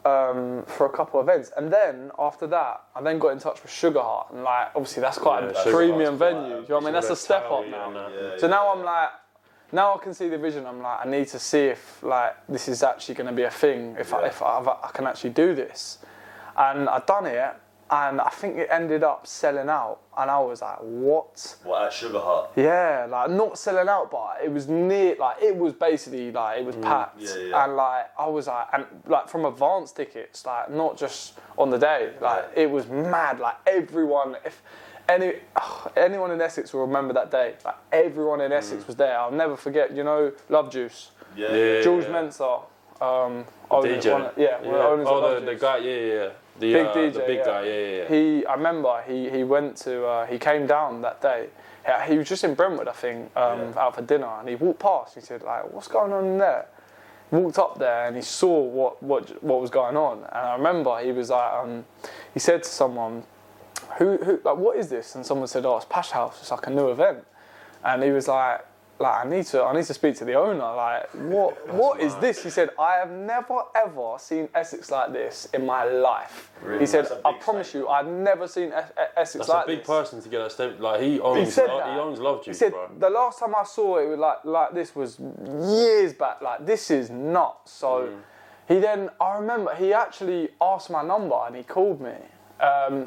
um, for a couple of events, and then after that, I then got in touch with Sugar Heart, and like obviously that's quite Yeah, a Sugar premium Heart's quite venue. a- Do you know what I mean? That's a step up Towie now. and that. Yeah, So yeah, now yeah. I'm like, now I can see the vision. I'm like, I need to see if like this is actually going to be a thing. If I, Yeah. if I, if I can actually do this, and I've done it, and I think it ended up selling out, and I was like, what? What, at Sugar Heart? Yeah, like not selling out, but it was near, like it was basically like it was packed, yeah, yeah. and like I was like, and like from advance tickets, like not just on the day, like Yeah. it was mad. Like everyone, if any ugh, anyone in Essex will remember that day. Like everyone in Essex was there. I'll never forget. You know, Love Juice, Yeah. Yeah. Jules Mensah, um, owner- D J. one of- yeah, one of the Yeah. owners of Oh, Love the, the Juice. guy, yeah, yeah, yeah. The, Big uh, D J, the big yeah. guy, yeah, yeah, yeah. He, I remember he, he went to, uh, he came down that day. Yeah, he was just in Brentwood, I think, um, Yeah. out for dinner, and he walked past. He said, like, what's going on in there? Walked up there and he saw what, what, what was going on. And I remember he was like, um, he said to someone, who, who, like, what is this? And someone said, oh, it's Pash House. It's like a new event. And he was like, like I need to, I need to speak to the owner. Like, what, what is this? He said, I have never ever seen Essex like this in my life. Really? He said, That's a I big promise statement. you, I've never seen Es- Es- Essex That's like a big this. person to get that step. Like he owns, He said Lo- that. he owns Love He Juice, said bro. the last time I saw it, it was like like this was years back. Like this is nuts. So Mm. he then, I remember he actually asked my number and he called me. Um,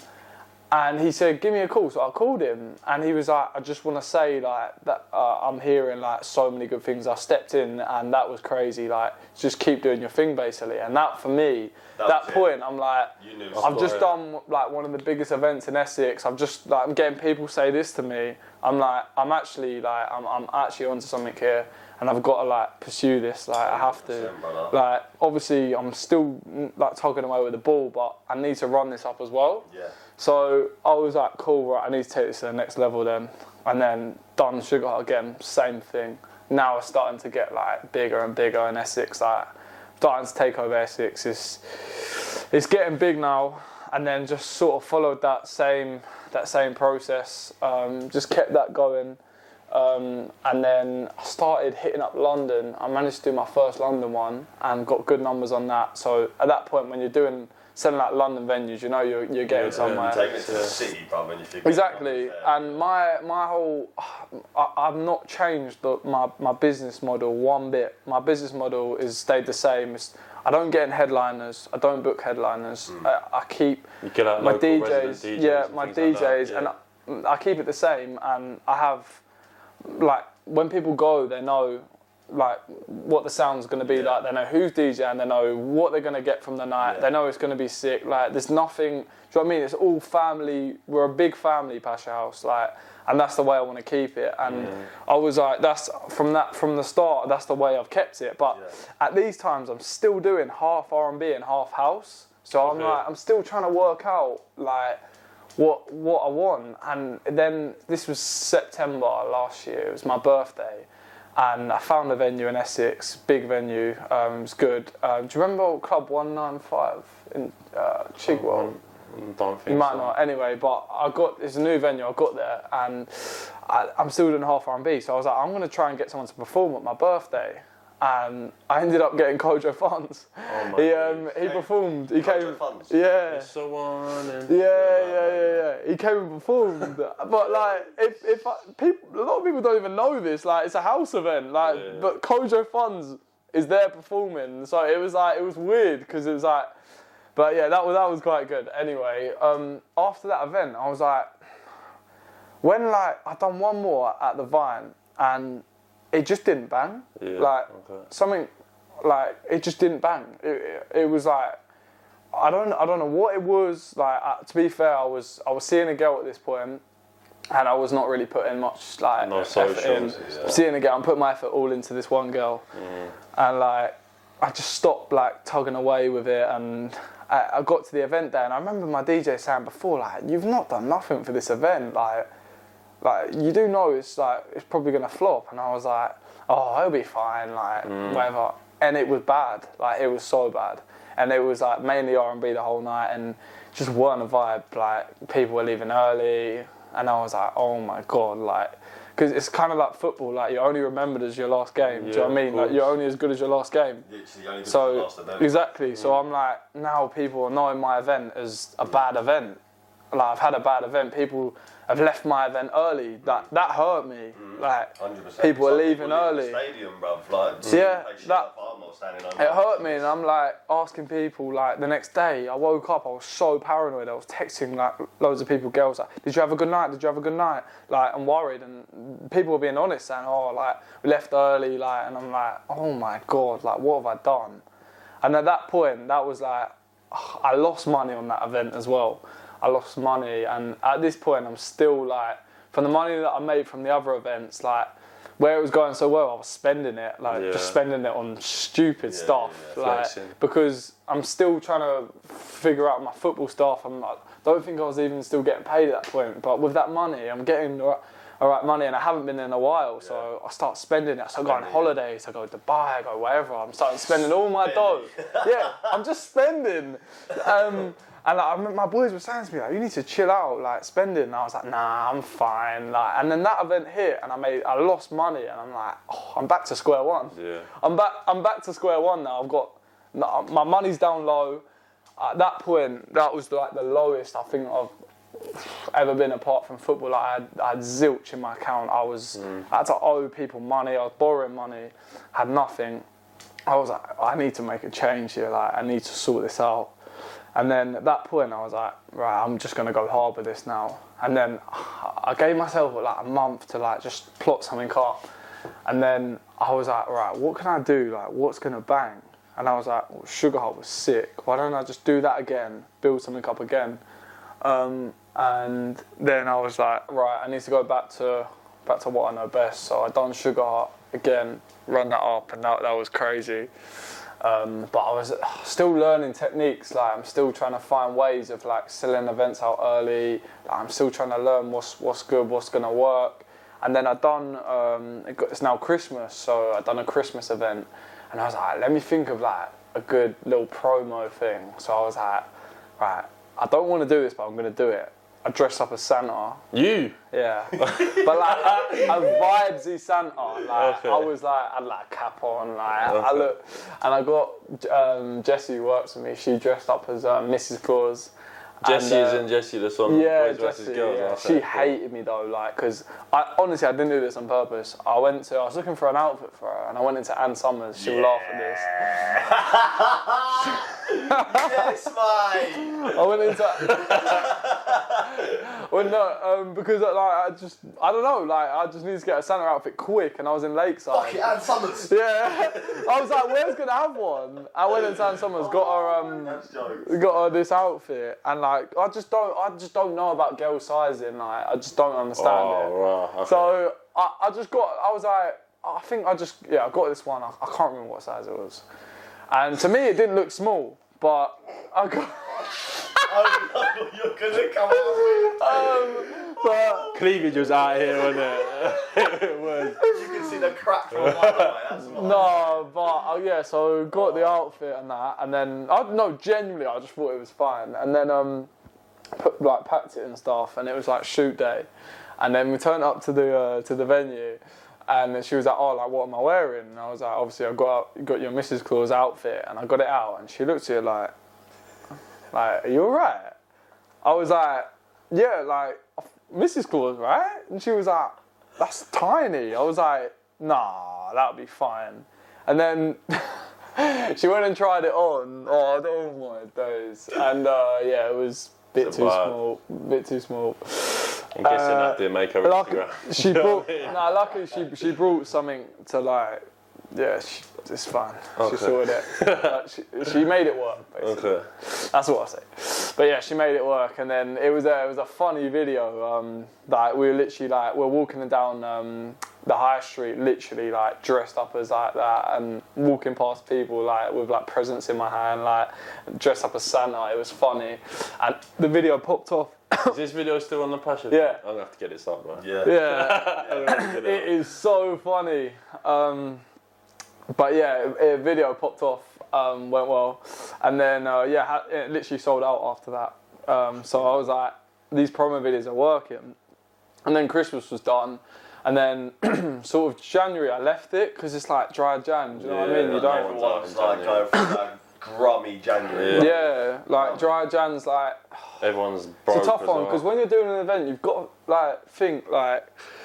and he said, give me a call. So I called him and he was like, I just want to say like that uh, I'm hearing like so many good things. I stepped in and that was crazy. Like just keep doing your thing basically. And that for me, That that, was it. point, I'm like, You knew. I've just it. done like one of the biggest events in Essex. I've just like I'm getting people say this to me. I'm like I'm actually like I'm I'm actually onto something here, and I've got to like pursue this. Like I have to. one hundred percent, brother. Like obviously I'm still mm, like tugging away with the ball, but I need to run this up as well. Yeah. So I was like, cool, right, I need to take this to the next level then. And then done Sugar Heart again, same thing. Now it's starting to get like bigger and bigger in Essex. Like starting to take over Essex. It's it's getting big now. And then just sort of followed that same that same process. Um, just kept that going. Um, and then I started hitting up London. I managed to do my first London one and got good numbers on that. So at that point, when you're doing selling out London venues, you know you're you're getting Yeah, somewhere. Taking it to the city, bro, when you figure Exactly, it out. and my my whole, I, I've not changed the, my my business model one bit. My business model is stayed the same. It's, I don't get in headliners. I don't book headliners. Mm. I, I keep You get out my local D resident Js, D Js yeah, and my things D like that, Js, yeah. and I, I keep it the same. And I have, like, when people go, they know, like, what the sound's going to be Yeah. like. They know who's DJing. They know what they're going to get from the night. Yeah. They know it's going to be sick. Like, there's nothing. Do you know what I mean? It's all family. We're a big family, Pasha House. Like, and that's the way I want to keep it. And Mm. I was like, that's from that from the start. That's the way I've kept it. But Yeah. at these times, I'm still doing half R and B and half house. So I'm Okay. like, I'm still trying to work out like what what I want. And then this was September last year. It was my birthday. And I found a venue in Essex, big venue. Um, it was good. Um, do you remember Club one ninety-five in uh, Chigwell? Don't think You might so. not. Anyway, but I got it's a new venue. I got there, and I, I'm still doing half R and B. So I was like, I'm going to try and get someone to perform at my birthday. And I ended up getting Kojo Funds. Oh my he um, he Hey, performed. He Kojo came. Funds? Yeah. It's so on and Yeah, yeah, yeah, yeah. He came and performed, but like, if if I, people, a lot of people don't even know this. Like, it's a house event. Like, Yeah. but Kojo Funds is there performing, so it was like it was weird because it was like, but yeah, that was that was quite good. Anyway, um, after that event, I was like, when like I done one more at the Vine and it just didn't bang. Yeah, Like okay. something, like it just didn't bang. It, it, it was like. I don't I don't know what it was like. Uh, to be fair, I was I was seeing a girl at this point, and I was not really putting much like No effort in. socials, yeah. Seeing a girl, I'm putting my effort all into this one girl, and like I just stopped like tugging away with it, and I, I got to the event there, and I remember my D J saying before like, "You've not done nothing for this event, like." Like, you do know it's like it's probably gonna flop, and I was like, oh, it'll be fine, like whatever. And it was bad, like it was so bad, and it was like mainly R and B the whole night, and just weren't a vibe. Like people were leaving early, and I was like, oh my god, like because it's kind of like football, like you're only remembered as your last game. do you know what I Yeah, mean? of Like you're course. only as good as your last game. Literally only because So the last event. exactly. So I'm like, now people are knowing my event as a bad event. Like I've had a bad event. People have left my event early. That that hurt me. Like one hundred percent. people are Some leaving leave early. The stadium, bruv. Like, Yeah, they shit that- up Armour standing on It that. hurt me, and I'm like asking people. Like the next day, I woke up. I was so paranoid. I was texting like loads of people, girls. Like, did you have a good night? Did you have a good night? Like I'm worried, and people were being honest, saying, "Oh, like we left early." Like, and I'm like, "Oh my god! Like what have I done?" And at that point, that was like, I lost money on that event as well. I lost money, and at this point, I'm still like, from the money that I made from the other events, like where it was going so well, I was spending it, like Yeah. just spending it on stupid Yeah, stuff, yeah, like flexing. because I'm still trying to figure out my football stuff. I'm like, don't think I was even still getting paid at that point, but with that money, I'm getting all right, all right money, and I haven't been in a while, so I start spending it. I start going on Spending it. holidays, I go to Dubai, I go wherever. I'm starting spending all my dough. Yeah, I'm just spending. Um, And like, I remember my boys were saying to me, like, you need to chill out, like spending. And I was like, nah, I'm fine. Like, and then that event hit, and I made, I lost money, and I'm like, oh, I'm back to square one. Yeah. I'm back, I'm back to square one now. I've got, my money's down low. At that point, that was like the lowest I think I've ever been apart from football. Like, I had, I had zilch in my account. I was, Mm. I had to owe people money. I was borrowing money, had nothing. I was like, I need to make a change here. Like, I need to sort this out. And then at that point, I was like, right, I'm just gonna go hard with this now. And then I gave myself like a month to like just plot something up. And then I was like, right, what can I do? Like, what's gonna bang? And I was like, well, Sugar Hut was sick. Why don't I just do that again? Build something up again. Um, and then I was like, right, I need to go back to back to what I know best. So I done Sugar Hut again, run that up, and that that was crazy. Um, but I was still learning techniques. Like I'm still trying to find ways of like selling events out early. Like, I'm still trying to learn what's what's good, what's gonna work. And then I done. Um, it got, it's now Christmas, so I done a Christmas event, and I was like, let me think of like a good little promo thing. So I was like, right, I don't want to do this, but I'm gonna do it. I dressed up as Santa. You? Yeah, but like a vibesy Santa. Like Okay. I was like, I had like a cap on. Like I Okay. look, and I got um, Jessie who works with me. She dressed up as uh, Missus Claus. Jessie And, is uh, in Jessie the song. Yeah, Boys versus Jessie. Girls. Yeah. Okay, She cool. hated me though, like, because I honestly I didn't do this on purpose. I went to, I was looking for an outfit for her, and I went into Ann Summers. She'll laugh at this. Yes, mate. I went into. well, no, um, because like I just, I don't know, like I just needed to get a Santa outfit quick, and I was in Lakeside. Fuck it, Ann Summers. Yeah, I was like, where's gonna have one? I went into Ann Summers, got her, um, That's jokes. got her this outfit, and like I just don't, I just don't know about girl sizing. Like I just don't understand Oh, it. right. Okay. So I, I just got, I was like, I think I just, yeah, I got this one. I, I can't remember what size it was, and to me it didn't look small, but I got. I know what you're gonna come out with. Um, but Cleavage was out here, wasn't it? It was. You can see the crack from a mile away. That's what no, but uh, yeah, so got the outfit and that, and then I no, genuinely, I just thought it was fine, and then um, put, like packed it and stuff, and it was like shoot day, and then we turned up to the uh, to the venue, and then she was like, oh, like what am I wearing? And I was like, obviously I got got your Missus Claus outfit, and I got it out, and she looked at it like, like, are you alright? I was like, yeah, like Missus Claus, right? And she was like, that's tiny. I was like, nah, that'll be fine. And then she went and tried it on. Oh, oh my days. And uh, yeah, it was a bit It's a too vibe. small. bit too small. I'm guessing Uh, that didn't make her Lucky, Instagram. she brought. Nah, luckily she she brought something to like. Yeah, she, it's fine. Okay. She sorted it. Like, she, she made it work, basically. Okay. That's what I say. But yeah, she made it work, and then it was a, it was a funny video. Um, that we were literally like we're walking down um, the high street, literally like dressed up as like that, and walking past people like with like presents in my hand, like dressed up as Santa. It was funny, and the video popped off. Is this video still on the Passion? Yeah. I'm gonna have to get this up, man. Yeah. Yeah, I'm gonna have to get it it is so funny. Um, but yeah, a video popped off, um, went well, and then uh, yeah, ha- it literally sold out after that. Um, so I was like, these promo videos are working, and then Christmas was done, and then sort of January I left it because it's like dry Jan. Do you know what I mean? Yeah, You no don't. one's Everyone's like going through that grummy January. Yeah, like dry Jan's like Everyone's broke. it's a tough as one well. because when you're doing an event, you've got to like think like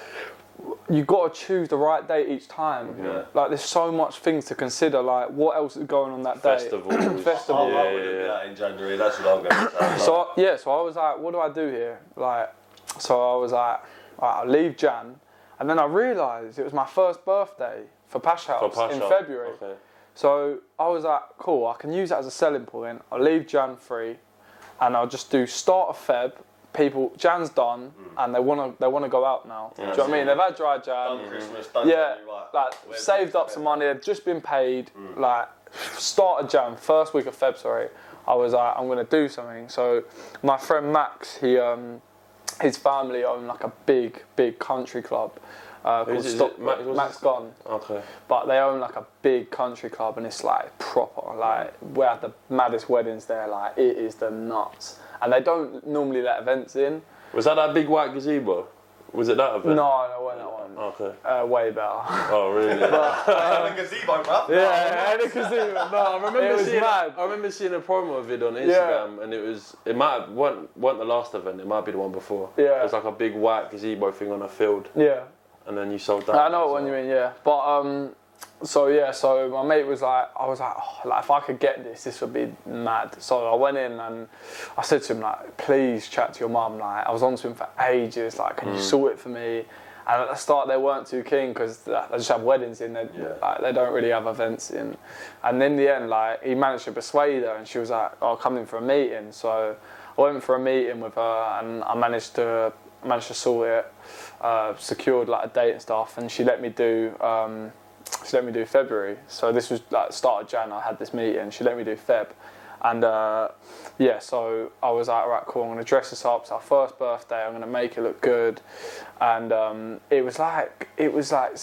you've got to choose the right date each time. Yeah. Like there's so much things to consider. Like what else is going on that day? Festivals. Festival. Oh, Yeah, I wouldn't yeah, do yeah. that in January. That's what I'm going to say. So yeah, so I was like, what do I do here? Like, so I was like, right, I'll leave Jan, and then I realised it was my first birthday for Pash House For Pash in Up. February. Okay. So I was like, cool, I can use that as a selling point. I'll leave Jan free, and I'll just do start of Feb. People, Jan's done, and they wanna they wanna go out now. Do you know what I mean? They've had dry Jan. Done Christmas, done Yeah, January, right. like Where's saved the up some money, had just been paid, like started Jan, first week of Feb, sorry. I was like, I'm gonna do something. So my friend Max, he um his family own like a big, big country club. Uh, called Is it- is Stock- it Max- what's Max his- Gone. Okay. But they own like a big country club, and it's like proper. Like we had the maddest weddings there. Like it is the nuts, and they don't normally let events in. Was that that big white gazebo? Was it that No, event? no, wasn't that one. Okay. Uh, way better. Oh, really? Uh, the gazebo, bruv. Yeah, and the casino. No, I remember It was seeing. mad. I remember seeing a promo vid on Instagram, and it was. It might have, weren't, weren't the last event. It might be the one before. Yeah. It was like a big white gazebo thing on a field, Yeah. and then you sold that. I know what you mean, yeah. But um, so yeah, so my mate was like, I was like, oh, like if I could get this, this would be mad. So I went in and I said to him like, please chat to your mum. Like I was on to him for ages. Like, can you sort it for me? And at the start they weren't too keen because they just have weddings in. They Yeah. like, they don't really have events in. And in the end, like he managed to persuade her, and she was like, oh, come in for a meeting. So I went for a meeting with her, and I managed to managed to sort it. Uh, secured like a date and stuff, and she let me do um, she let me do February. So this was like start of Jan. I had this meeting. She let me do Feb, and uh, yeah. So I was like, right, cool. I'm gonna dress this up. It's our first birthday. I'm gonna make it look good, and um, it was like it was like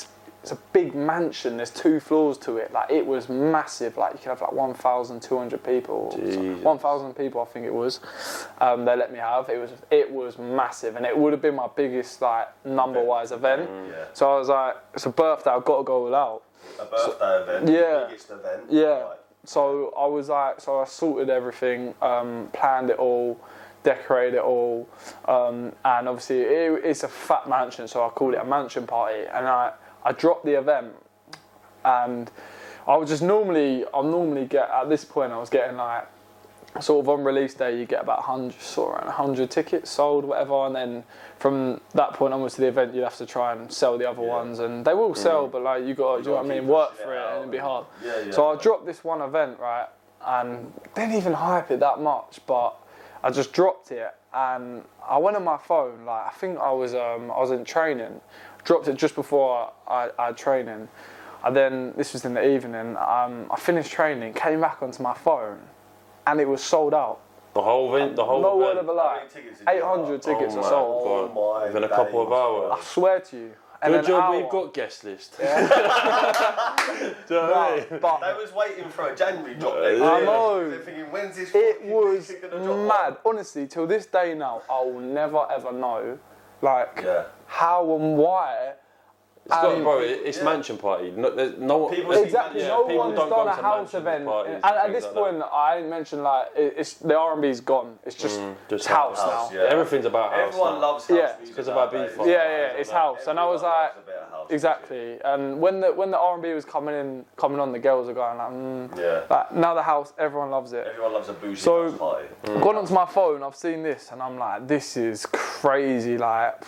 it's a big mansion. There's two floors to it. Like it was massive. Like you could have like one thousand two hundred people, one thousand people, I think it was. Um, they let me have. It was it was massive, and it would have been my biggest like number-wise event. Mm, yeah. So I was like, it's a birthday. I've got to go all out. A birthday so, event. Yeah. The biggest event. Yeah. Right. So I was like, so I sorted everything, um, planned it all, decorated it all, um, and obviously it, it's a fat mansion, so I called it a mansion party. And I, I dropped the event, and I would just normally, I'll normally get at this point, I was getting like, sort of on release day, you get about one hundred, sort of around one hundred tickets sold, whatever, and then from that point onwards to the event, you'd have to try and sell the other yeah. ones, and they will sell, mm. but like you got, you, you know what I mean, work for it, and it'd be hard. Yeah, yeah. So I dropped this one event, right, and didn't even hype it that much, but I just dropped it, and I went on my phone, like I think I was, um, I was in training, dropped it just before I, I had training, and then this was in the evening. Um, I finished training, came back onto my phone, and it was sold out. The whole event, the whole no event. word of a lie. eight hundred tickets are sold. Oh my Within a couple of hours. I swear to you. Good job we've got guest list. Yeah. Do you know what I mean? But they was waiting for a January drop. I know. They're thinking, when's this? It was mad. Up? Honestly, till this day now, I will never ever know, like, yeah. how and why. It's got, bro, it's yeah. mansion party. No, there's no one. People exactly. Yeah, no people one's don't done go a house event. And at this like point, that. I didn't mention like it, it's the R and B's gone. It's just, mm, just house, house now. Yeah. Everything's about house. Everyone now. loves house. Yeah, music it's about nowadays. being fun. Yeah, yeah, it's house. And I was like, exactly. Music. And when the when the R and B was coming in, coming on, the girls were going like, mm. yeah. Like now the house, everyone loves it. Everyone loves a bougie so, house party. I've gone onto my phone, I've seen this, and I'm like, this is crazy. Like,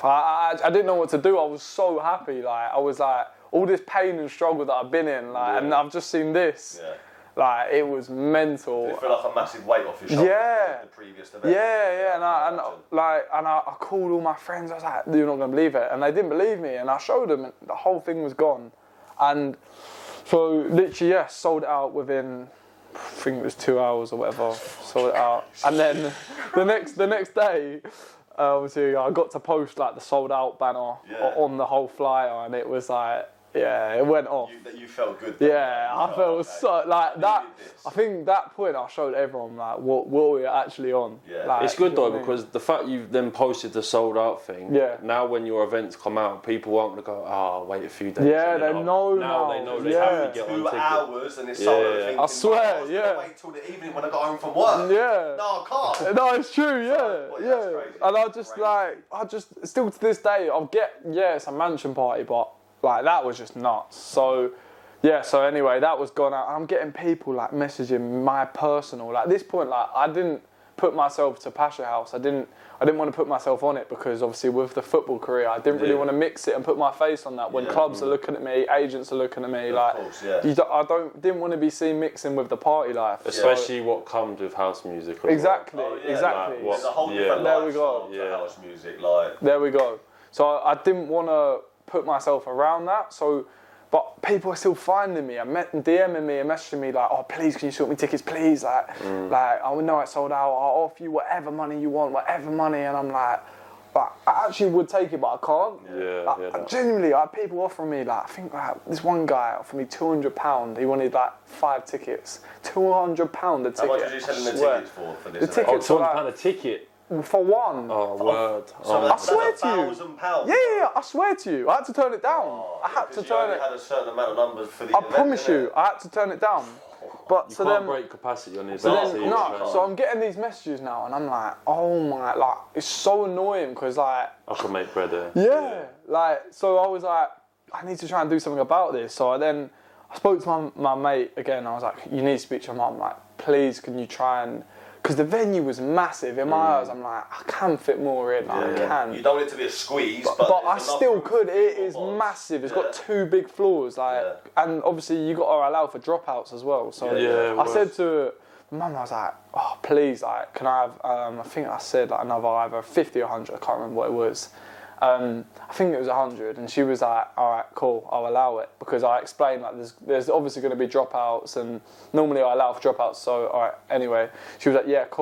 I, I, I didn't know what to do. I was so happy. Like, I was like, all this pain and struggle that I've been in, like, yeah. and I've just seen this. Yeah. Like, it was mental. Did it feel like a massive weight off your shoulders? Yeah. The previous event? Yeah, yeah, and I, and like, and I, I called all my friends. I was like, "You're not gonna believe it," and they didn't believe me. And I showed them, and the whole thing was gone. And so, literally, yeah, sold it out within, I think it was two hours or whatever. Sold it out, and then the next, the next day. Uh, obviously, I got to post like the sold out banner yeah. on the whole flyer, and it was like, yeah, it went off. You, that you felt good. Yeah, you I felt, felt okay. so like that. I think that point I showed everyone like what what we were actually on. Yeah. Like, it's good you though know because the fact you've then posted the sold out thing. Yeah. Now when your events come out, people aren't gonna go, oh, wait a few days. Yeah, and they then, know now. now. They know they yeah. have to get on Two ticket. hours and it's Yeah, sold. yeah. Thinking, I swear, I was yeah. gonna wait till the evening when I got home from work. Yeah. No, I can't. No, it's true. Yeah, So, well, yeah, yeah. that's crazy. And I just Crazy. like, I just still to this day, I'll get yeah, it's a mansion party, but like that was just nuts. So. Yeah, so anyway, that was gone out. I'm getting people like messaging my personal. Like at this point, like I didn't put myself to Pasha House. I didn't. I didn't want to put myself on it because obviously with the football career, I didn't really yeah. want to mix it and put my face on that when yeah. clubs mm. are looking at me, agents are looking at me. Of like, course, yeah. you don't, I don't didn't want to be seen mixing with the party life. Especially so, what comes with house music. As exactly, oh, yeah, exactly. Like, There's a whole Yeah. different There we go. lifestyle to Yeah. house music, like. There we go. So I, I didn't want to put myself around that. So. But people are still finding me and DMing me and messaging me like, oh, please, can you sort me tickets, please? Like, mm. like I know it's sold out. I'll offer you whatever money you want, whatever money. And I'm like, but I actually would take it, but I can't. Yeah, like, yeah. Genuinely, I had people offering me like, I think like this one guy offered me two hundred pounds. He wanted like five tickets, two hundred pounds a ticket. How much was you selling the swear. tickets for for this? The event? tickets Oh, two were hundred like, pound a ticket. for one. Oh, word. So Oh, that's, I swear that's a to you. thousand pounds. Yeah, yeah, yeah, I swear to you, I had to turn it down. Oh, I had because to you turn only it. had a certain amount of numbers for the I event, promise innit? you, I had to turn it down. But You so can't then, break capacity on the so event. then, you no. can't. So I'm getting these messages now, and I'm like, oh my, like it's so annoying because like, I can make bread there. yeah, like so I was like, I need to try and do something about this. So I then I spoke to my my mate again. I was like, you need to speak to your mum. Like, please, can you try and. Because the venue was massive. In my Mm. eyes, I'm like, I can fit more in. Like, Yeah. I can. You don't want it to be a squeeze, But, but, but I there's enough still room could. for It people is on. massive. It's Yeah. got two big floors, like, Yeah. and obviously you got to allow for dropouts as well. So Yeah, yeah, I it said was. to Mum, I was like, oh please, like, can I have? Um, I think I said like another either fifty or hundred. I can't remember what it was. Um, I think it was a hundred, and she was like, all right, cool, I'll allow it because I explained like there's there's obviously going to be dropouts, and normally I allow for dropouts. So all right, anyway, she was like, yeah, cool.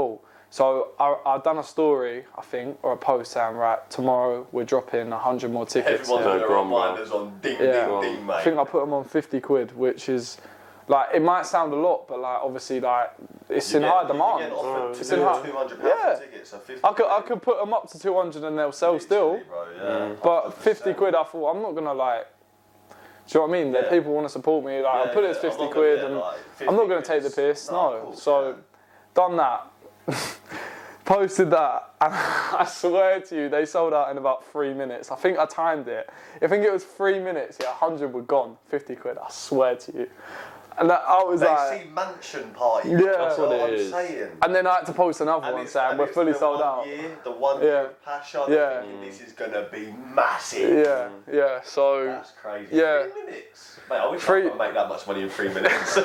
So I, I've done a story, I think, or a post saying, right, tomorrow we're dropping one hundred more tickets. Everyone's yeah. got their Grom, reminders on ding, Yeah. ding, ding, mate. I think I put them on fifty quid, which is, like, it might sound a lot, but, like, obviously, like, it's You in get- high you demand. get offered It's two in high- two hundred pounds Yeah. for tickets, so fifty I could, I quid. could put them up to two hundred and they'll sell still. Literally, bro, yeah. But fifty quid, I thought, I'm not going to, like, do you know what I mean? That Yeah. people want to support me. Like, Yeah, I'll put it as yeah, fifty I'm not quid gonna- and yeah, like, I'm not going fifty to take the quid. piss, No, no. of course, so, yeah. done that. Posted that, and I swear to you, they sold out in about three minutes. I think I timed it. I think it was three minutes, yeah, one hundred were gone, fifty quid, I swear to you. And that, I was They like, see mansion party. Yeah. That's what what it I'm is. saying. and then I had to post another And one it's- saying, and we're it's fully the sold one out. Year, the one Yeah. year of Pasha, they're Yeah. thinking this is going to be massive. Yeah, yeah, so, That's crazy. Yeah. Three minutes. Mate, I wish Three- I could make that much money in three minutes.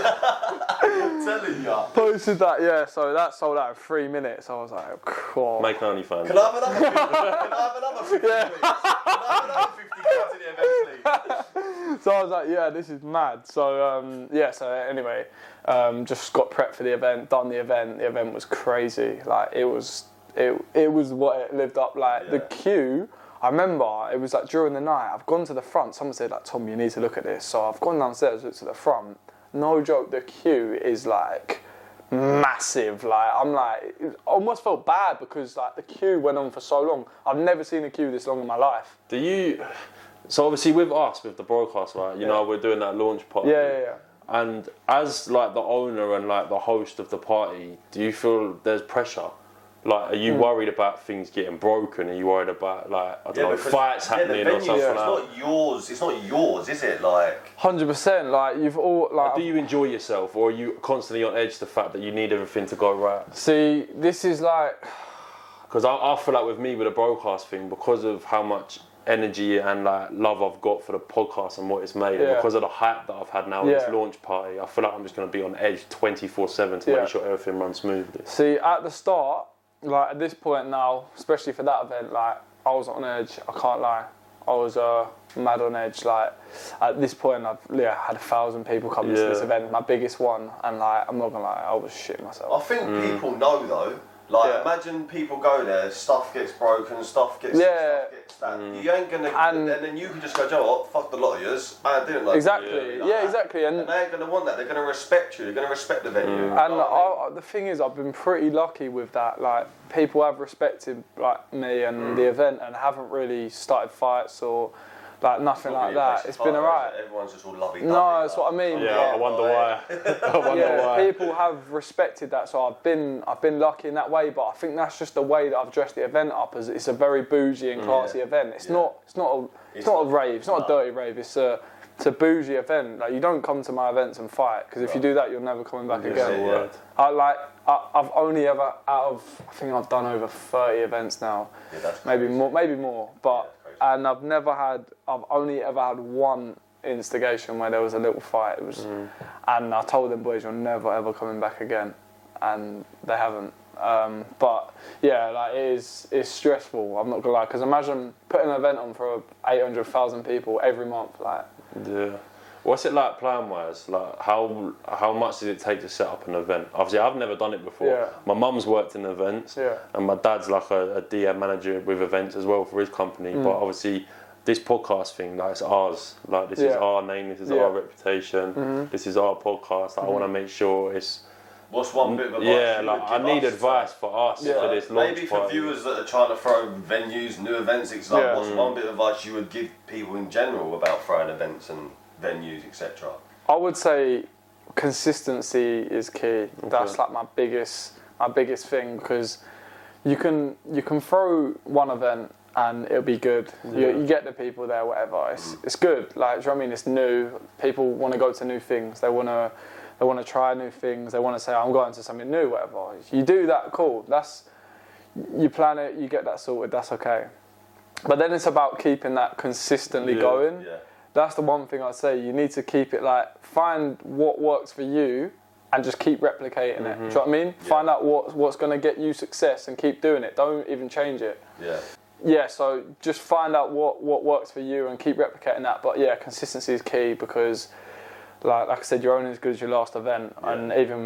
I'm telling you. posted that, yeah, so that sold out in three minutes. I was like, cool. Make OnlyFans. Can I have another fifty? Can I have another fifty? Yeah. Please? Can I have another fifty pounds in the event, please? So I was like, yeah, this is mad. So um, yeah, so anyway, um, just got prepped for the event, done the event. The event was crazy. Like it was, it it was what it lived up. Like the Yeah. queue. I remember it was like during the night. I've gone to the front. Someone said like, Tom, you need to look at this. So I've gone downstairs, looked to the front. No joke, the queue is like massive. Like I'm like, I almost felt bad because like the queue went on for so long. I've never seen a queue this long in my life. Do you? So obviously with us, with the broadcast, right? You Yeah. know, we're doing that launch party. Yeah, yeah, yeah. And as like the owner and like the host of the party, do you feel there's pressure? Like, are you Hmm. worried about things getting broken? Are you worried about like I don't know because- fights yeah, the happening venue, or something It's like not yours. It's not yours, is it? Like. Hundred percent. Like you've all like. that? Do you enjoy yourself, or are you constantly on edge? The fact that you need everything to go right. See, this is like. Because I, I feel like with me with the broadcast thing, because of how much energy and like love I've got for the podcast and what it's made, and Yeah. because of the hype that I've had now with this Yeah. launch party, I feel like I'm just going to be on edge twenty-four seven to Yeah. make sure everything runs smoothly. See, at the start, like at this point now, especially for that event, like I was on edge. I can't lie. I was uh, mad on edge. Like at this point, I've yeah, had a thousand people coming to Yeah. this event, my biggest one, and like I'm not gonna lie, I was shitting I myself. think people know though. Like, Yeah. imagine people go there, stuff gets broken, stuff gets, Yeah. stuff gets that. You ain't gonna, And- and, then you can just go, "Do you know what? Fuck the lot of yous. I didn't like Exactly. you." Yeah, exactly. And And they ain't gonna want that. They're gonna respect you. They're gonna respect the venue. You know And what I mean? I, the thing is, I've been pretty lucky with that. Like, people have respected like me and the event, and haven't really started fights or like nothing like that. It's been alright. Everyone's just all lovey. No, that's what I mean. Yeah, I wonder why. I wonder Yeah, why. people have respected that, so I've been I've been lucky in that way. But I think that's just the way that I've dressed the event up. As it's a very bougie and classy Yeah. event. It's Yeah. not it's not a it's, It's not, a not- rave. It's not a no. dirty rave. It's a it's a bougie event. Like you don't come to my events and fight because if you do that, you're never coming back Yeah, again. yeah. I like I, I've only ever out of I think I've done over thirty events now, Yeah, that's maybe crazy. more, maybe more. But Yeah, that's crazy. and I've never had I've only ever had one instigation where there was a little fight. It was, Mm. and I told them boys, you're never ever coming back again, and they haven't. Um, but yeah, like it is it's stressful. I'm not gonna lie, because imagine putting an event on for eight hundred thousand people every month, like. Yeah. What's it like plan wise? Like how how much does it take to set up an event? Obviously I've never done it before. Yeah. My mum's worked in events, Yeah. and my dad's like a, a D M manager with events as well for his company. Mm. But obviously this podcast thing, like it's ours. Like this is Yeah. our name, this is Yeah. our reputation, Mm-hmm. this is our podcast. I want to make sure it's What's one bit of advice? yeah. you Like would I give need us? advice for us Yeah. for this launch Maybe for party. viewers that are trying to throw venues, new events, et cetera. Yeah. What's one bit of advice you would give people in general about throwing events and venues, et cetera? I would say consistency is key. That's like my biggest my biggest thing, because you can you can throw one event and it'll be good. You, you get the people there, whatever. It's it's good. Like, do you know what I mean? It's new. People want to go to new things. They want to they want to try new things. They want to say, I'm going to something new, whatever. You do that, cool. That's you plan it. You get that sorted. That's okay. But then it's about keeping that consistently Yeah. going. Yeah. That's the one thing I'd say. You need to keep it like, find what works for you and just keep replicating it. Do you know what I mean? Find out what, what's going to get you success and keep doing it. Don't even change it. Yeah. Yeah, so just find out what, what works for you and keep replicating that. But yeah, consistency is key, because like like I said, you're only as good as your last event. Yeah. And even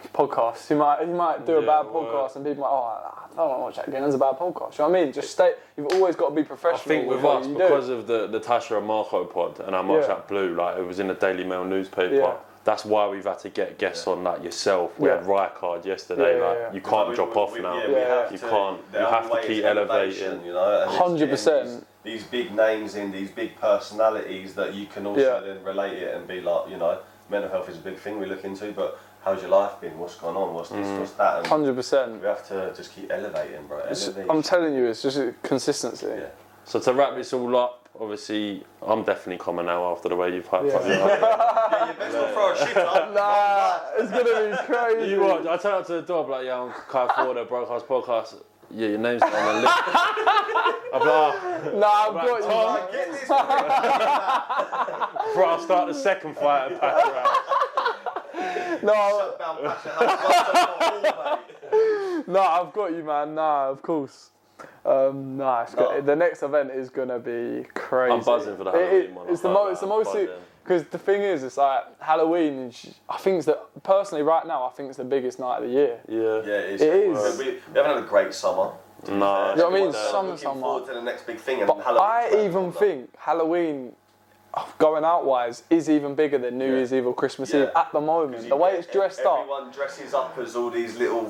podcasts. You might you might do a Yeah, bad word. podcast and people are like, oh, I don't want to watch that again. It's a bad podcast. You know what I mean? Just stay. You've always got to be I professional. think with what us, you because do. of the, the Tasha and Marco pod and how much Yeah. that blew, like it was in the Daily Mail newspaper. Yeah. That's why we've had to get guests on like yourself. We Yeah. had Rijkaard yesterday. Yeah, yeah, like yeah. you can't We- drop we- off we- now. yeah, we Yeah. have You to- can't. the You have only to way keep is elevation, elevating. you know. and it's one hundred getting percent. These, these big names in, these big personalities that you can also Yeah. then relate it and be like, you know, mental health is a big thing we look into, but how's your life been? What's going on? What's this? What's that? And Hundred percent. we have to just keep elevating, bro. Elevation. I'm telling you, it's just a consistency. Yeah. So to wrap this all up, obviously I'm definitely coming now after the way you've hyped Yeah. up. your Yeah, you best not throw a shit up. Nah, it's gonna be crazy. You watch. I turn up to the door, I'm like, yeah, I'm Kai Ford at Broadcast Podcast. Yeah, your name's not on the list. I'm like, oh, Nah, I've Right, got you. Tom. man. Get this. bro, I'll start the second fight at Packer House. No, Down Passion House, mate. no, I've got you, man. Nah, of course. Um, nah, it's No. good. The next event is gonna be crazy. I'm buzzing for the It- it- Halloween one. It's the I'm most. It's the most. buzzing. Because the thing is, it's like Halloween. Is, I think it's the personally right now. I think it's the biggest night of the year. Yeah. Yeah, it is. It is. We, we haven't had a great summer. Nah. You know what I mean? We're Summer, looking summer. forward to the next big thing. And But Halloween's I right even now. think Halloween, oh, going out wise, is even bigger than New Yeah. Year's Eve or Christmas Yeah. Eve at the moment. You The way get- it's dressed up. Everyone dresses up as all these little.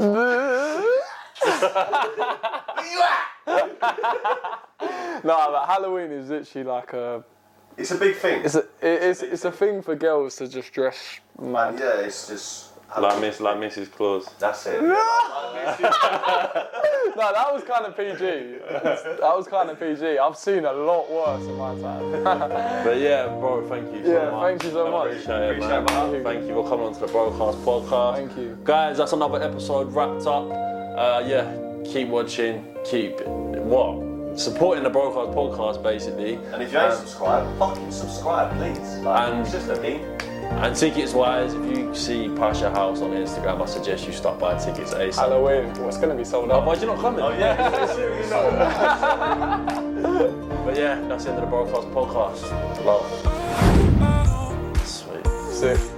No, but Halloween is literally like a. It's a big thing. It's a. It, it's it's a thing for girls to just dress mad. Yeah, it's just. Like Miss, like Missus Claus. That's it. No, that was kind of P G. That was kind of P G. I've seen a lot worse in my time. But yeah, bro, thank you so Yeah, much. thank you so I much. Appreciate it, Appreciate man. it, man. Thank you for coming onto the Broadcast Podcast. Thank you. Guys, that's another episode wrapped up. Uh, yeah, keep watching, keep what? Supporting the Broadcast Podcast, basically. And if you ain't Um, subscribed, fucking subscribe, please. Like, And- it's just a thing. And tickets wise, if you see Pasha House on Instagram, I suggest you stop buying tickets ASAP. Halloween. Well, it's going to be sold Oh, out. why you not coming? Oh yeah. But yeah, that's the end of the Broadcast Podcast. Love. Sweet. Sick.